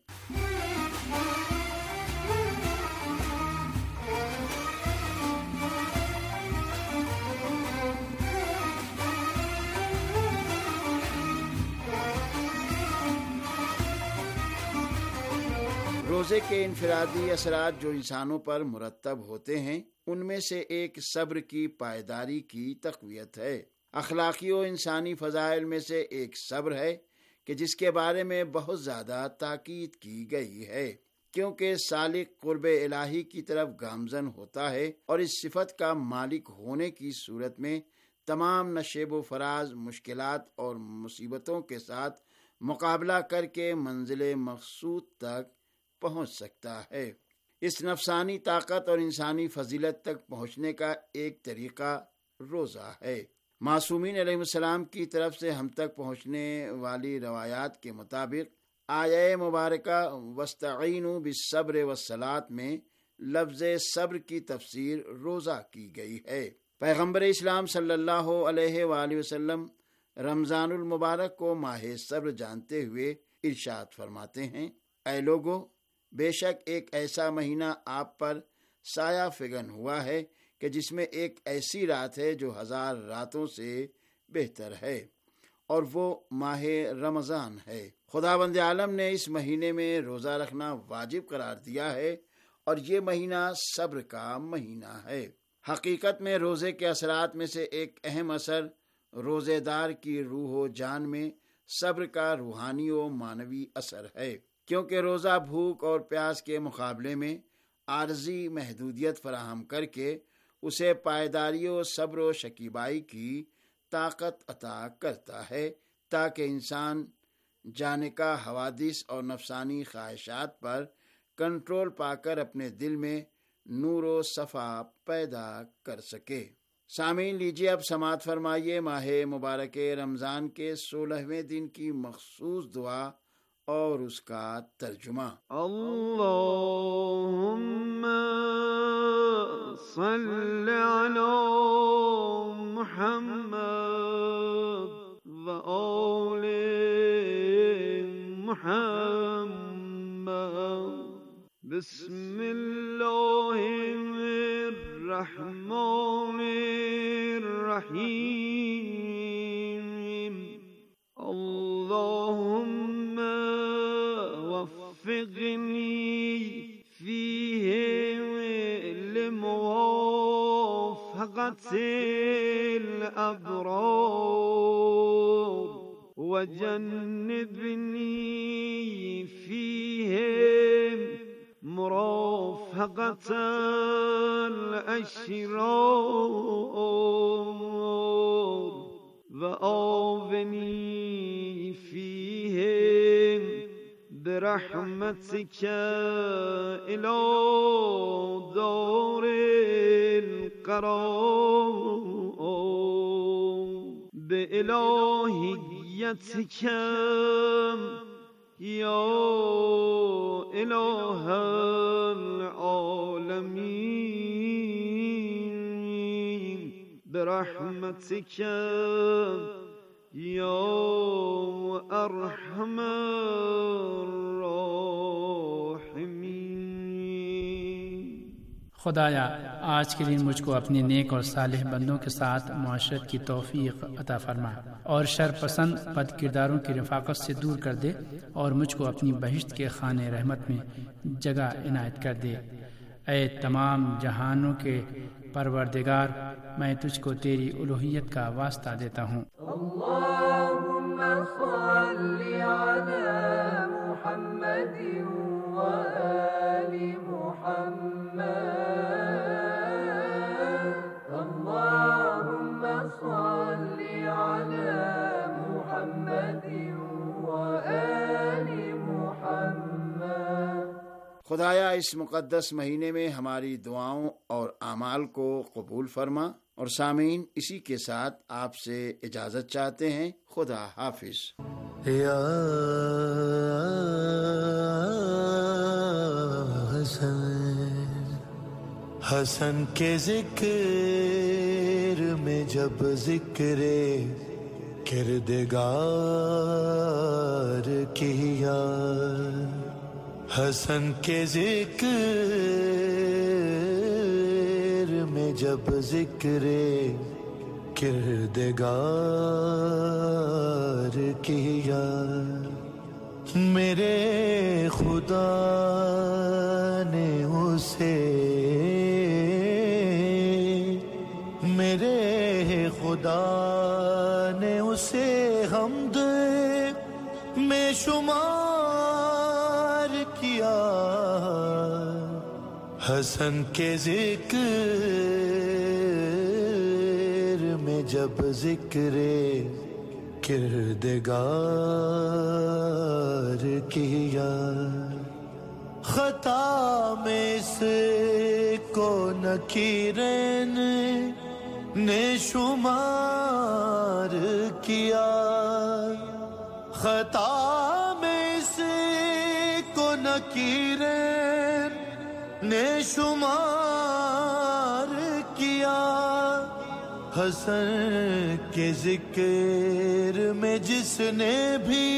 روزے کے انفرادی اثرات جو انسانوں پر مرتب ہوتے ہیں، ان میں سے ایک صبر کی پائیداری کی تقویت ہے۔ اخلاقی و انسانی فضائل میں سے ایک صبر ہے کہ جس کے بارے میں بہت زیادہ تاکید کی گئی ہے، کیونکہ سالک قرب الہی کی طرف گامزن ہوتا ہے اور اس صفت کا مالک ہونے کی صورت میں تمام نشیب و فراز مشکلات اور مصیبتوں کے ساتھ مقابلہ کر کے منزل مقصود تک پہنچ سکتا ہے۔ اس نفسانی طاقت اور انسانی فضیلت تک پہنچنے کا ایک طریقہ روزہ ہے۔ معصومین علیہ السلام کی طرف سے ہم تک پہنچنے والی روایات کے مطابق آیہ مبارکہ وَاسْتَعِینُوا بِالصَّبْرِ وَالصَّلَاةِ میں لفظ صبر کی تفسیر روزہ کی گئی ہے۔ پیغمبر اسلام صلی اللہ علیہ وآلہ وسلم رمضان المبارک کو ماہ صبر جانتے ہوئے ارشاد فرماتے ہیں، اے لوگو، بے شک ایک ایسا مہینہ آپ پر سایہ فگن ہوا ہے کہ جس میں ایک ایسی رات ہے جو ہزار راتوں سے بہتر ہے، اور وہ ماہ رمضان ہے۔ خداوند عالم نے اس مہینے میں روزہ رکھنا واجب قرار دیا ہے اور یہ مہینہ صبر کا مہینہ ہے۔ حقیقت میں روزے کے اثرات میں سے ایک اہم اثر روزے دار کی روح و جان میں صبر کا روحانی و معنوی اثر ہے، کیونکہ روزہ بھوک اور پیاس کے مقابلے میں عارضی محدودیت فراہم کر کے اسے پائیداری و صبر و شکیبائی کی طاقت عطا کرتا ہے، تاکہ انسان جانکا حوادث اور نفسانی خواہشات پر کنٹرول پا کر اپنے دل میں نور و صفا پیدا کر سکے۔ سامعین، لیجیے اب سماعت فرمائیے ماہ مبارک رمضان کے سولہویں دن کی مخصوص دعا اور اس کا ترجمہ۔ اللہم صل علی محمد و آل محمد، بسم اللہ الرحمن الرحیم، اللہم وفقنی فیہ لموافقت الابرار وجنبنی فیہ مرافقت الاشرار وآونی فیہ برحمتک برحمتك إلى دار القرار بإلهيتك يا إله العالمين برحمتك یا ارحم الراحمین۔ خدایا آج کے دن مجھ کو اپنے نیک اور صالح بندوں کے ساتھ معاشرت کی توفیق عطا فرما اور شر پسند بد کرداروں کی رفاقت سے دور کر دے اور مجھ کو اپنی بہشت کے خانے رحمت میں جگہ عنایت کر دے۔ اے تمام جہانوں کے پروردگار، میں تجھ کو تیری الوہیت کا واسطہ دیتا ہوں۔ اللہم صلی علی محمد و آل محمد، اللہم صلی علی محمد و آل محمد۔ خدایا اس مقدس مہینے میں ہماری دعاؤں اور اعمال کو قبول فرما، اور سامعین اسی کے ساتھ آپ سے اجازت چاہتے ہیں۔ خدا حافظ۔ یا حسن حسن کے ذکر میں جب ذکر کردگار کیا، حسن کے ذکر میں جب ذکر کردگار کیا، میرے خدا نے اسے میرے خدا نے اسے حمد میں شمار کیا، حسن کے ذکر میں جب ذکر کردگار کیا، خطا میں اس کو نکیرین نے شمار کیا، خطا میں اس کو نکیرین نے شمار کیا، حسن کے ذکر میں جس نے بھی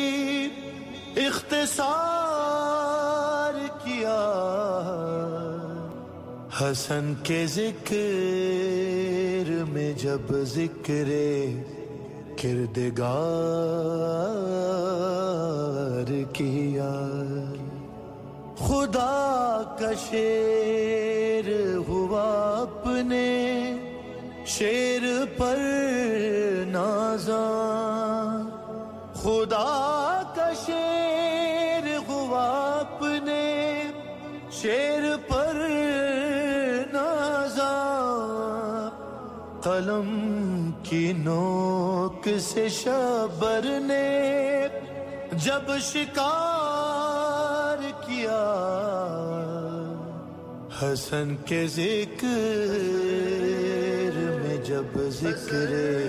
اختصار کیا، حسن کے ذکر میں جب ذکر کردگار کیا، خدا کا شیر ہوا اپنے شیر پر نازاں، خدا کا شیر ہوا اپنے شیر پر نازاں، قلم کی نوک سے شبر نے جب شکار کیا، حسن کے ذکر میں جب ذکر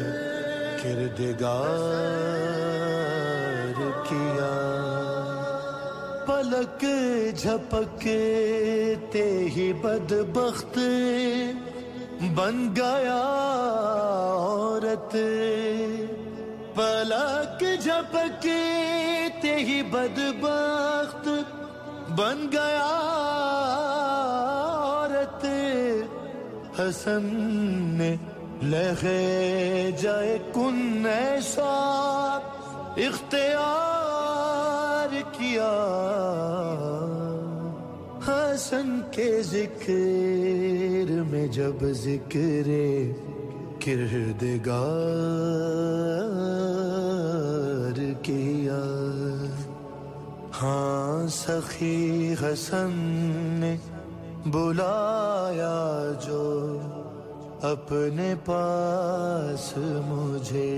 کردگار کیا، پلک جھپکتے ہی بدبخت بن گیا عورت، پلک جھپکتے ہی بدبخت بن گیا عورت، حسن نے لہے جائے کن ایسا اختیار کیا، حسن کے ذکر میں جب ذکر کردگار کیا، ہاں سخی حسن نے بلایا جو اپنے پاس مجھے،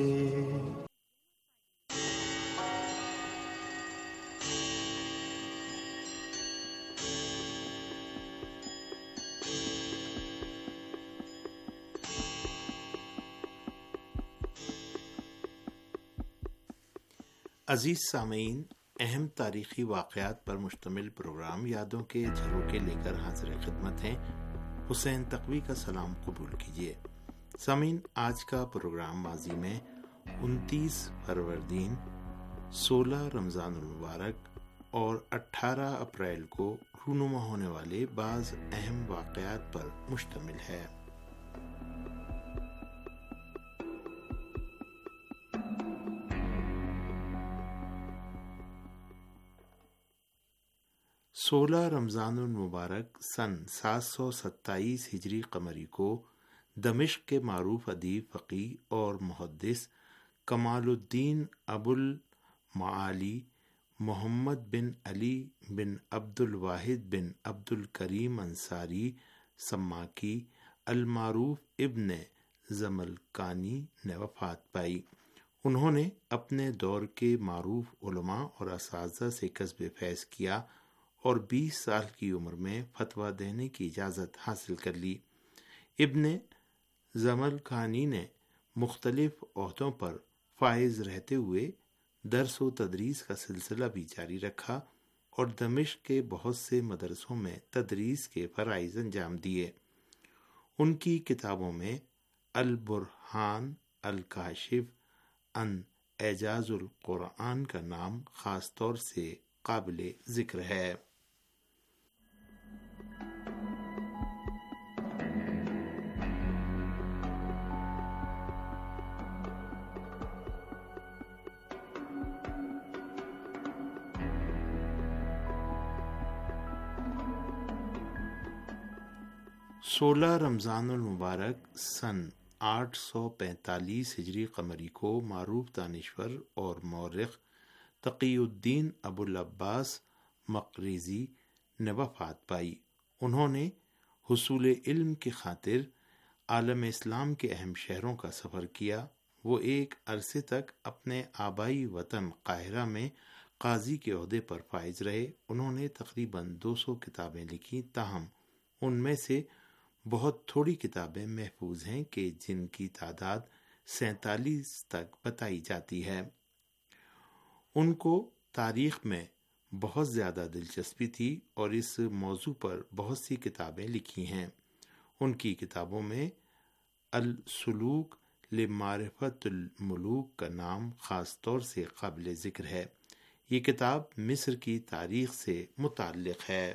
عزیز سامعین، اہم تاریخی واقعات پر مشتمل پروگرام یادوں کے جھروکے لے کر حاضر خدمت ہیں۔ حسین تقوی کا سلام قبول کیجیے۔ سامعین، آج کا پروگرام ماضی میں انتیس فروردین، سولہ رمضان المبارک اور اٹھارہ اپریل کو رونما ہونے والے بعض اہم واقعات پر مشتمل ہے۔ سولہ رمضان المبارک سن سات سو ستائیس ہجری قمری کو دمشق کے معروف ادیب، فقیہ اور محدث کمال الدین ابو المعالی محمد بن علی بن عبد الواحد بن عبد الکریم انصاری سماکی المعروف ابن زملکانی نے وفات پائی۔ انہوں نے اپنے دور کے معروف علماء اور اساتذہ سے کسب فیض کیا اور بیس سال کی عمر میں فتویٰ دینے کی اجازت حاصل کر لی۔ ابن زملکانی نے مختلف عہدوں پر فائز رہتے ہوئے درس و تدریس کا سلسلہ بھی جاری رکھا اور دمشق کے بہت سے مدرسوں میں تدریس کے فرائض انجام دیے۔ ان کی کتابوں میں البرہان، الکاشف عن اعجاز القرآن کا نام خاص طور سے قابل ذکر ہے۔ سولہ رمضان المبارک سن آٹھ سو پینتالیس ہجری قمری کو معروف دانشور اور مورخ تقی الدین ابو العباس مقریزی نے وفات پائی۔ انہوں نے حصول علم کی خاطر عالم اسلام کے اہم شہروں کا سفر کیا۔ وہ ایک عرصے تک اپنے آبائی وطن قاہرہ میں قاضی کے عہدے پر فائز رہے۔ انہوں نے تقریباً دو سو کتابیں لکھی، تاہم ان میں سے بہت تھوڑی کتابیں محفوظ ہیں کہ جن کی تعداد سینتالیس تک بتائی جاتی ہے۔ ان کو تاریخ میں بہت زیادہ دلچسپی تھی اور اس موضوع پر بہت سی کتابیں لکھی ہیں۔ ان کی کتابوں میں السلوک لمعرفت الملوک کا نام خاص طور سے قابل ذکر ہے۔ یہ کتاب مصر کی تاریخ سے متعلق ہے۔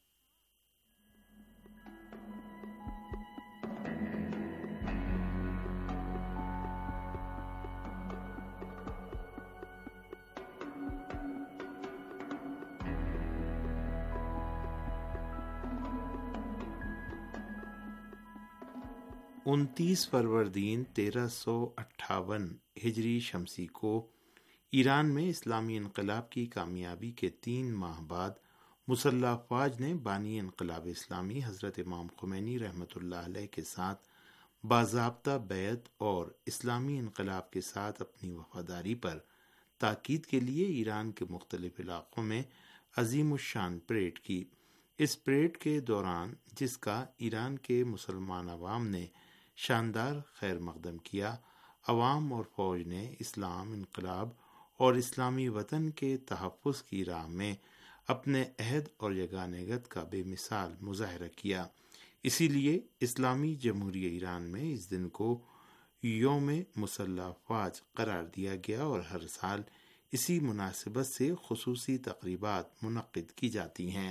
انتیس فروردین تیرہ سو اٹھاون ہجری شمسی کو ایران میں اسلامی انقلاب کی کامیابی کے تین ماہ بعد مسلح افواج نے بانی انقلاب اسلامی حضرت امام خمینی رحمۃ اللہ علیہ کے ساتھ باضابطہ بیعت اور اسلامی انقلاب کے ساتھ اپنی وفاداری پر تاکید کے لیے ایران کے مختلف علاقوں میں عظیم الشان پریڈ کی۔ اس پریڈ کے دوران، جس کا ایران کے مسلمان عوام نے شاندار خیر مقدم کیا، عوام اور فوج نے اسلام، انقلاب اور اسلامی وطن کے تحفظ کی راہ میں اپنے عہد اور یگانگت کا بے مثال مظاہرہ کیا۔ اسی لیے اسلامی جمہوریہ ایران میں اس دن کو یوم مسلح افواج قرار دیا گیا اور ہر سال اسی مناسبت سے خصوصی تقریبات منعقد کی جاتی ہیں۔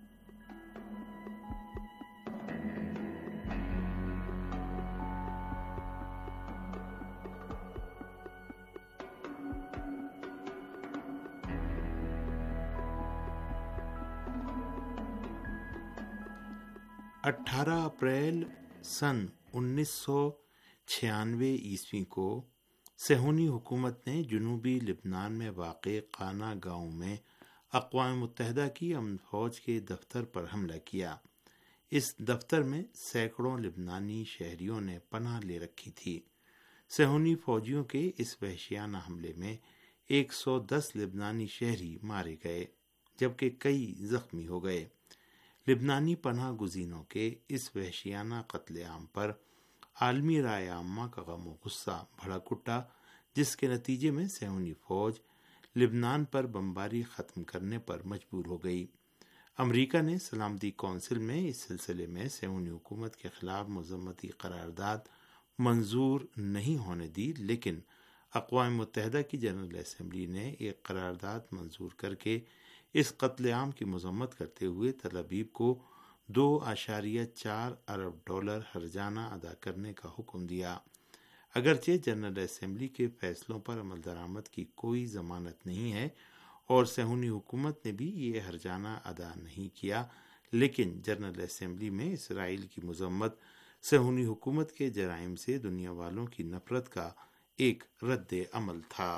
اٹھارہ اپریل سن انیس سو چھیانوے عیسوی کو صہیونی حکومت نے جنوبی لبنان میں واقع قانا گاؤں میں اقوام متحدہ کی امن فوج کے دفتر پر حملہ کیا۔ اس دفتر میں سینکڑوں لبنانی شہریوں نے پناہ لے رکھی تھی۔ صہیونی فوجیوں کے اس وحشیانہ حملے میں ایک سو دس لبنانی شہری مارے گئے جبکہ کئی زخمی ہو گئے۔ لبنانی پناہ گزینوں کے اس وحشیانہ قتل عام پر عالمی رائے عامہ کا غم و غصہ بھڑک اٹھا، جس کے نتیجے میں صہیونی فوج لبنان پر بمباری ختم کرنے پر مجبور ہو گئی۔ امریکہ نے سلامتی کونسل میں اس سلسلے میں صہیونی حکومت کے خلاف مذمتی قرارداد منظور نہیں ہونے دی، لیکن اقوام متحدہ کی جنرل اسمبلی نے ایک قرارداد منظور کر کے اس قتل عام کی مذمت کرتے ہوئے تل ابیب کو دو اشاریہ چار ارب ڈالر ہرجانہ ادا کرنے کا حکم دیا۔ اگرچہ جنرل اسمبلی کے فیصلوں پر عمل درآمد کی کوئی ضمانت نہیں ہے اور صہیونی حکومت نے بھی یہ ہرجانہ ادا نہیں کیا، لیکن جنرل اسمبلی میں اسرائیل کی مذمت صہیونی حکومت کے جرائم سے دنیا والوں کی نفرت کا ایک رد عمل تھا۔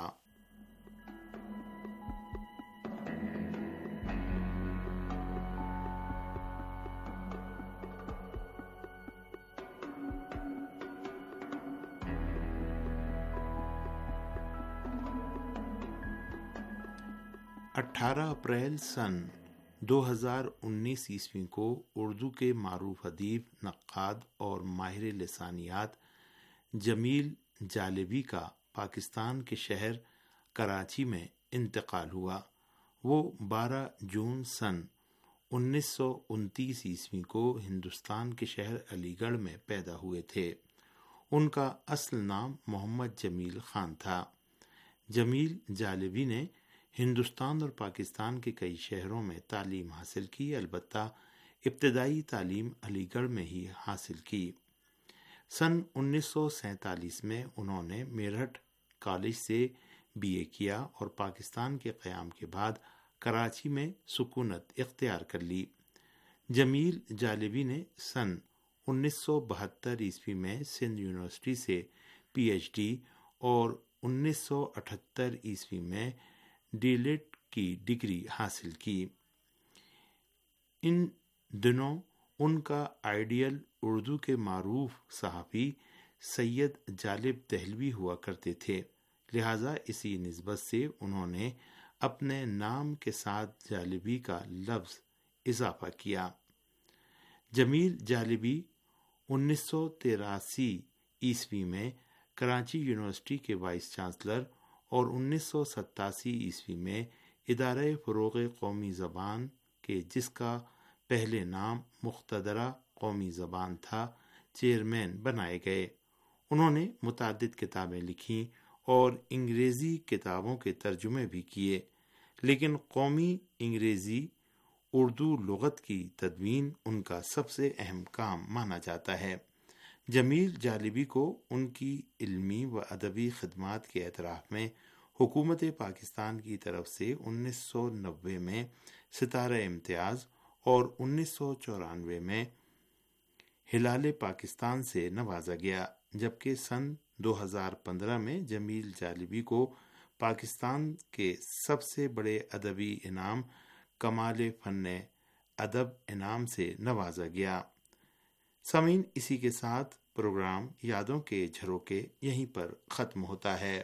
اٹھارہ اپریل سن دو ہزار انیس عیسوی کو اردو کے معروف ادیب، نقاد اور ماہر لسانیات جمیل جالبی کا پاکستان کے شہر کراچی میں انتقال ہوا۔ وہ بارہ جون سن انیس سو انتیس عیسوی کو ہندوستان کے شہر علی گڑھ میں پیدا ہوئے تھے۔ ان کا اصل نام محمد جمیل خان تھا۔ جمیل جالبی نے ہندوستان اور پاکستان کے کئی شہروں میں تعلیم حاصل کی، البتہ ابتدائی تعلیم علی گڑھ میں ہی حاصل کی۔ سن انیس سو سینتالیس میں انہوں نے میرٹھ کالج سے بی اے کیا اور پاکستان کے قیام کے بعد کراچی میں سکونت اختیار کر لی۔ جمیل جالبی نے سن انیس سو بہتر عیسوی میں سندھ یونیورسٹی سے پی ایچ ڈی اور انیس سو اٹھہتر عیسوی میں ڈی لٹ کی ڈگری حاصل کی۔ ان دنوں ان کا آئیڈیل اردو کے معروف صحافی سید جالب دہلوی ہوا کرتے تھے، لہذا اسی نسبت سے انہوں نے اپنے نام کے ساتھ جالبی کا لفظ اضافہ کیا۔ جمیل جالبی انیس سو تراسی عیسوی میں کراچی یونیورسٹی کے وائس چانسلر اور انیس سو ستاسی عیسوی میں ادارہ فروغ قومی زبان کے، جس کا پہلے نام مقتدرہ قومی زبان تھا، چیئرمین بنائے گئے۔ انہوں نے متعدد کتابیں لکھیں اور انگریزی کتابوں کے ترجمے بھی کیے، لیکن قومی انگریزی اردو لغت کی تدوین ان کا سب سے اہم کام مانا جاتا ہے۔ جمیل جالبی کو ان کی علمی و ادبی خدمات کے اعتراف میں حکومت پاکستان کی طرف سے انیس سو نوے میں ستارہ امتیاز اور انیس سو چورانوے میں ہلال پاکستان سے نوازا گیا، جبکہ سن دو ہزار پندرہ میں جمیل جالبی کو پاکستان کے سب سے بڑے ادبی انعام کمال فن ادب انعام سے نوازا گیا۔ سامعین، اسی کے ساتھ پروگرام یادوں کے جھروکے یہیں پر ختم ہوتا ہے۔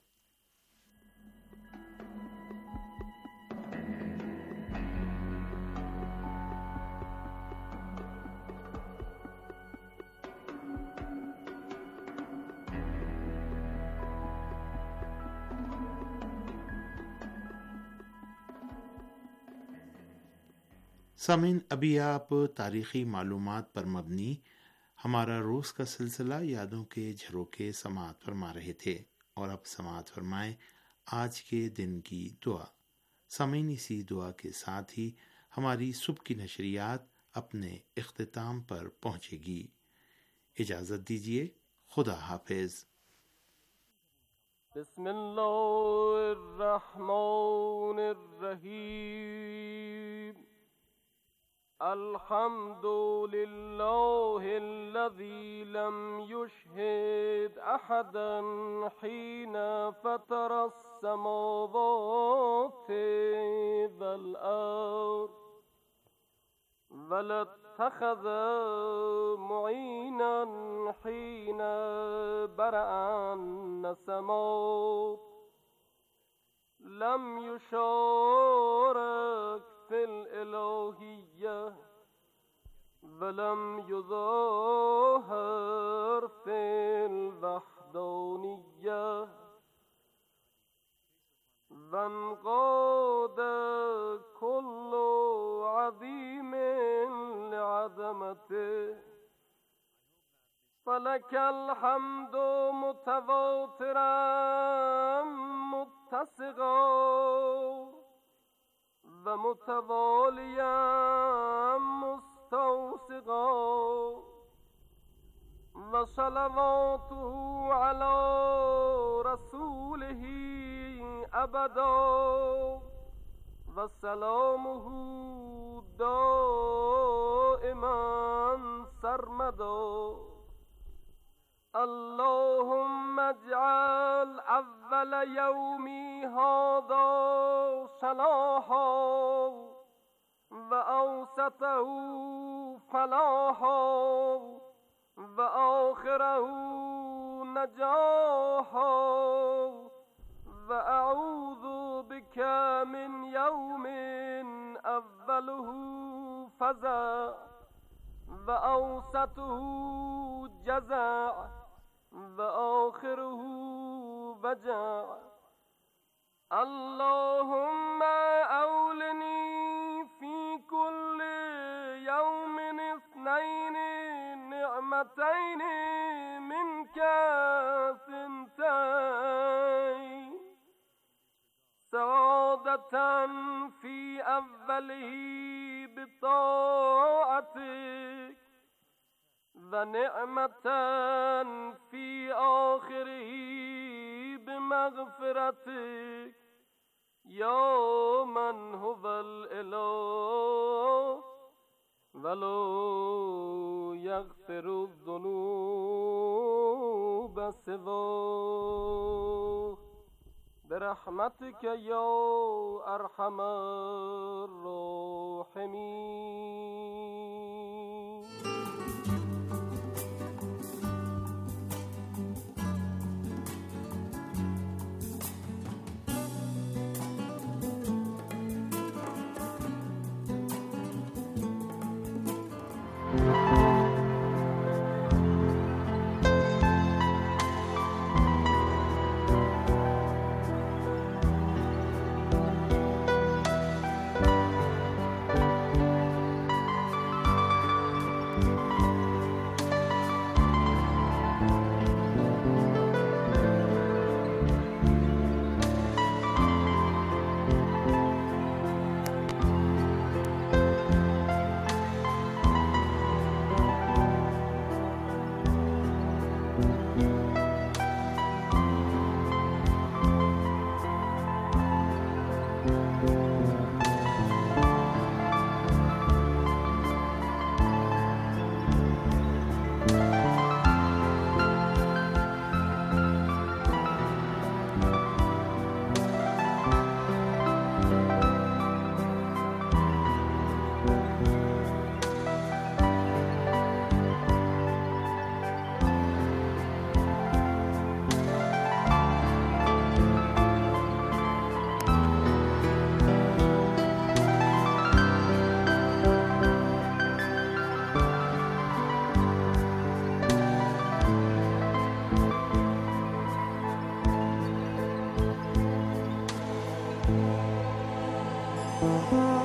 سامعین، ابھی آپ تاریخی معلومات پر مبنی ہمارا روز کا سلسلہ یادوں کے جھروکے سماعت فرما رہے تھے، اور اب سماعت فرمائیں آج کے دن کی دعا۔ سامعین، اسی دعا کے ساتھ ہی ہماری صبح کی نشریات اپنے اختتام پر پہنچے گی۔ اجازت دیجیے، خدا حافظ۔ بسم اللہ الرحمن الرحیم۔ الحمد للہ الذی لم یشہد احدا حین فطر السماوات والارض ولا اتخذ معینا حین برأ السماوات لم یشارک فی الالوہیہ ولم یظاہر فی الوحدانیہ وانقاد كل عظيم لعظمته فلك الحمد متواترا متسقا و متوالیا مستوسقا و صلواته علی رسوله ابدا و سلامه دائما سرمدا اللهم اجعل اول یومی هذا صلاحا و اوسطه فلاحا و آخره نجاحا و اعوذ بک من یوم اوله فزع و اوسطه جزع و آخره وجع اللهم اولنی فی کل یوم اثنین نعمتین منک ثنتین سعادة فی اوله بطاعتک و نعمة فی آخره بمغفرتک یا من هو الاله ولو یغفر الذنوب سواه برحمتك یا ارحم الراحمین. Thank you.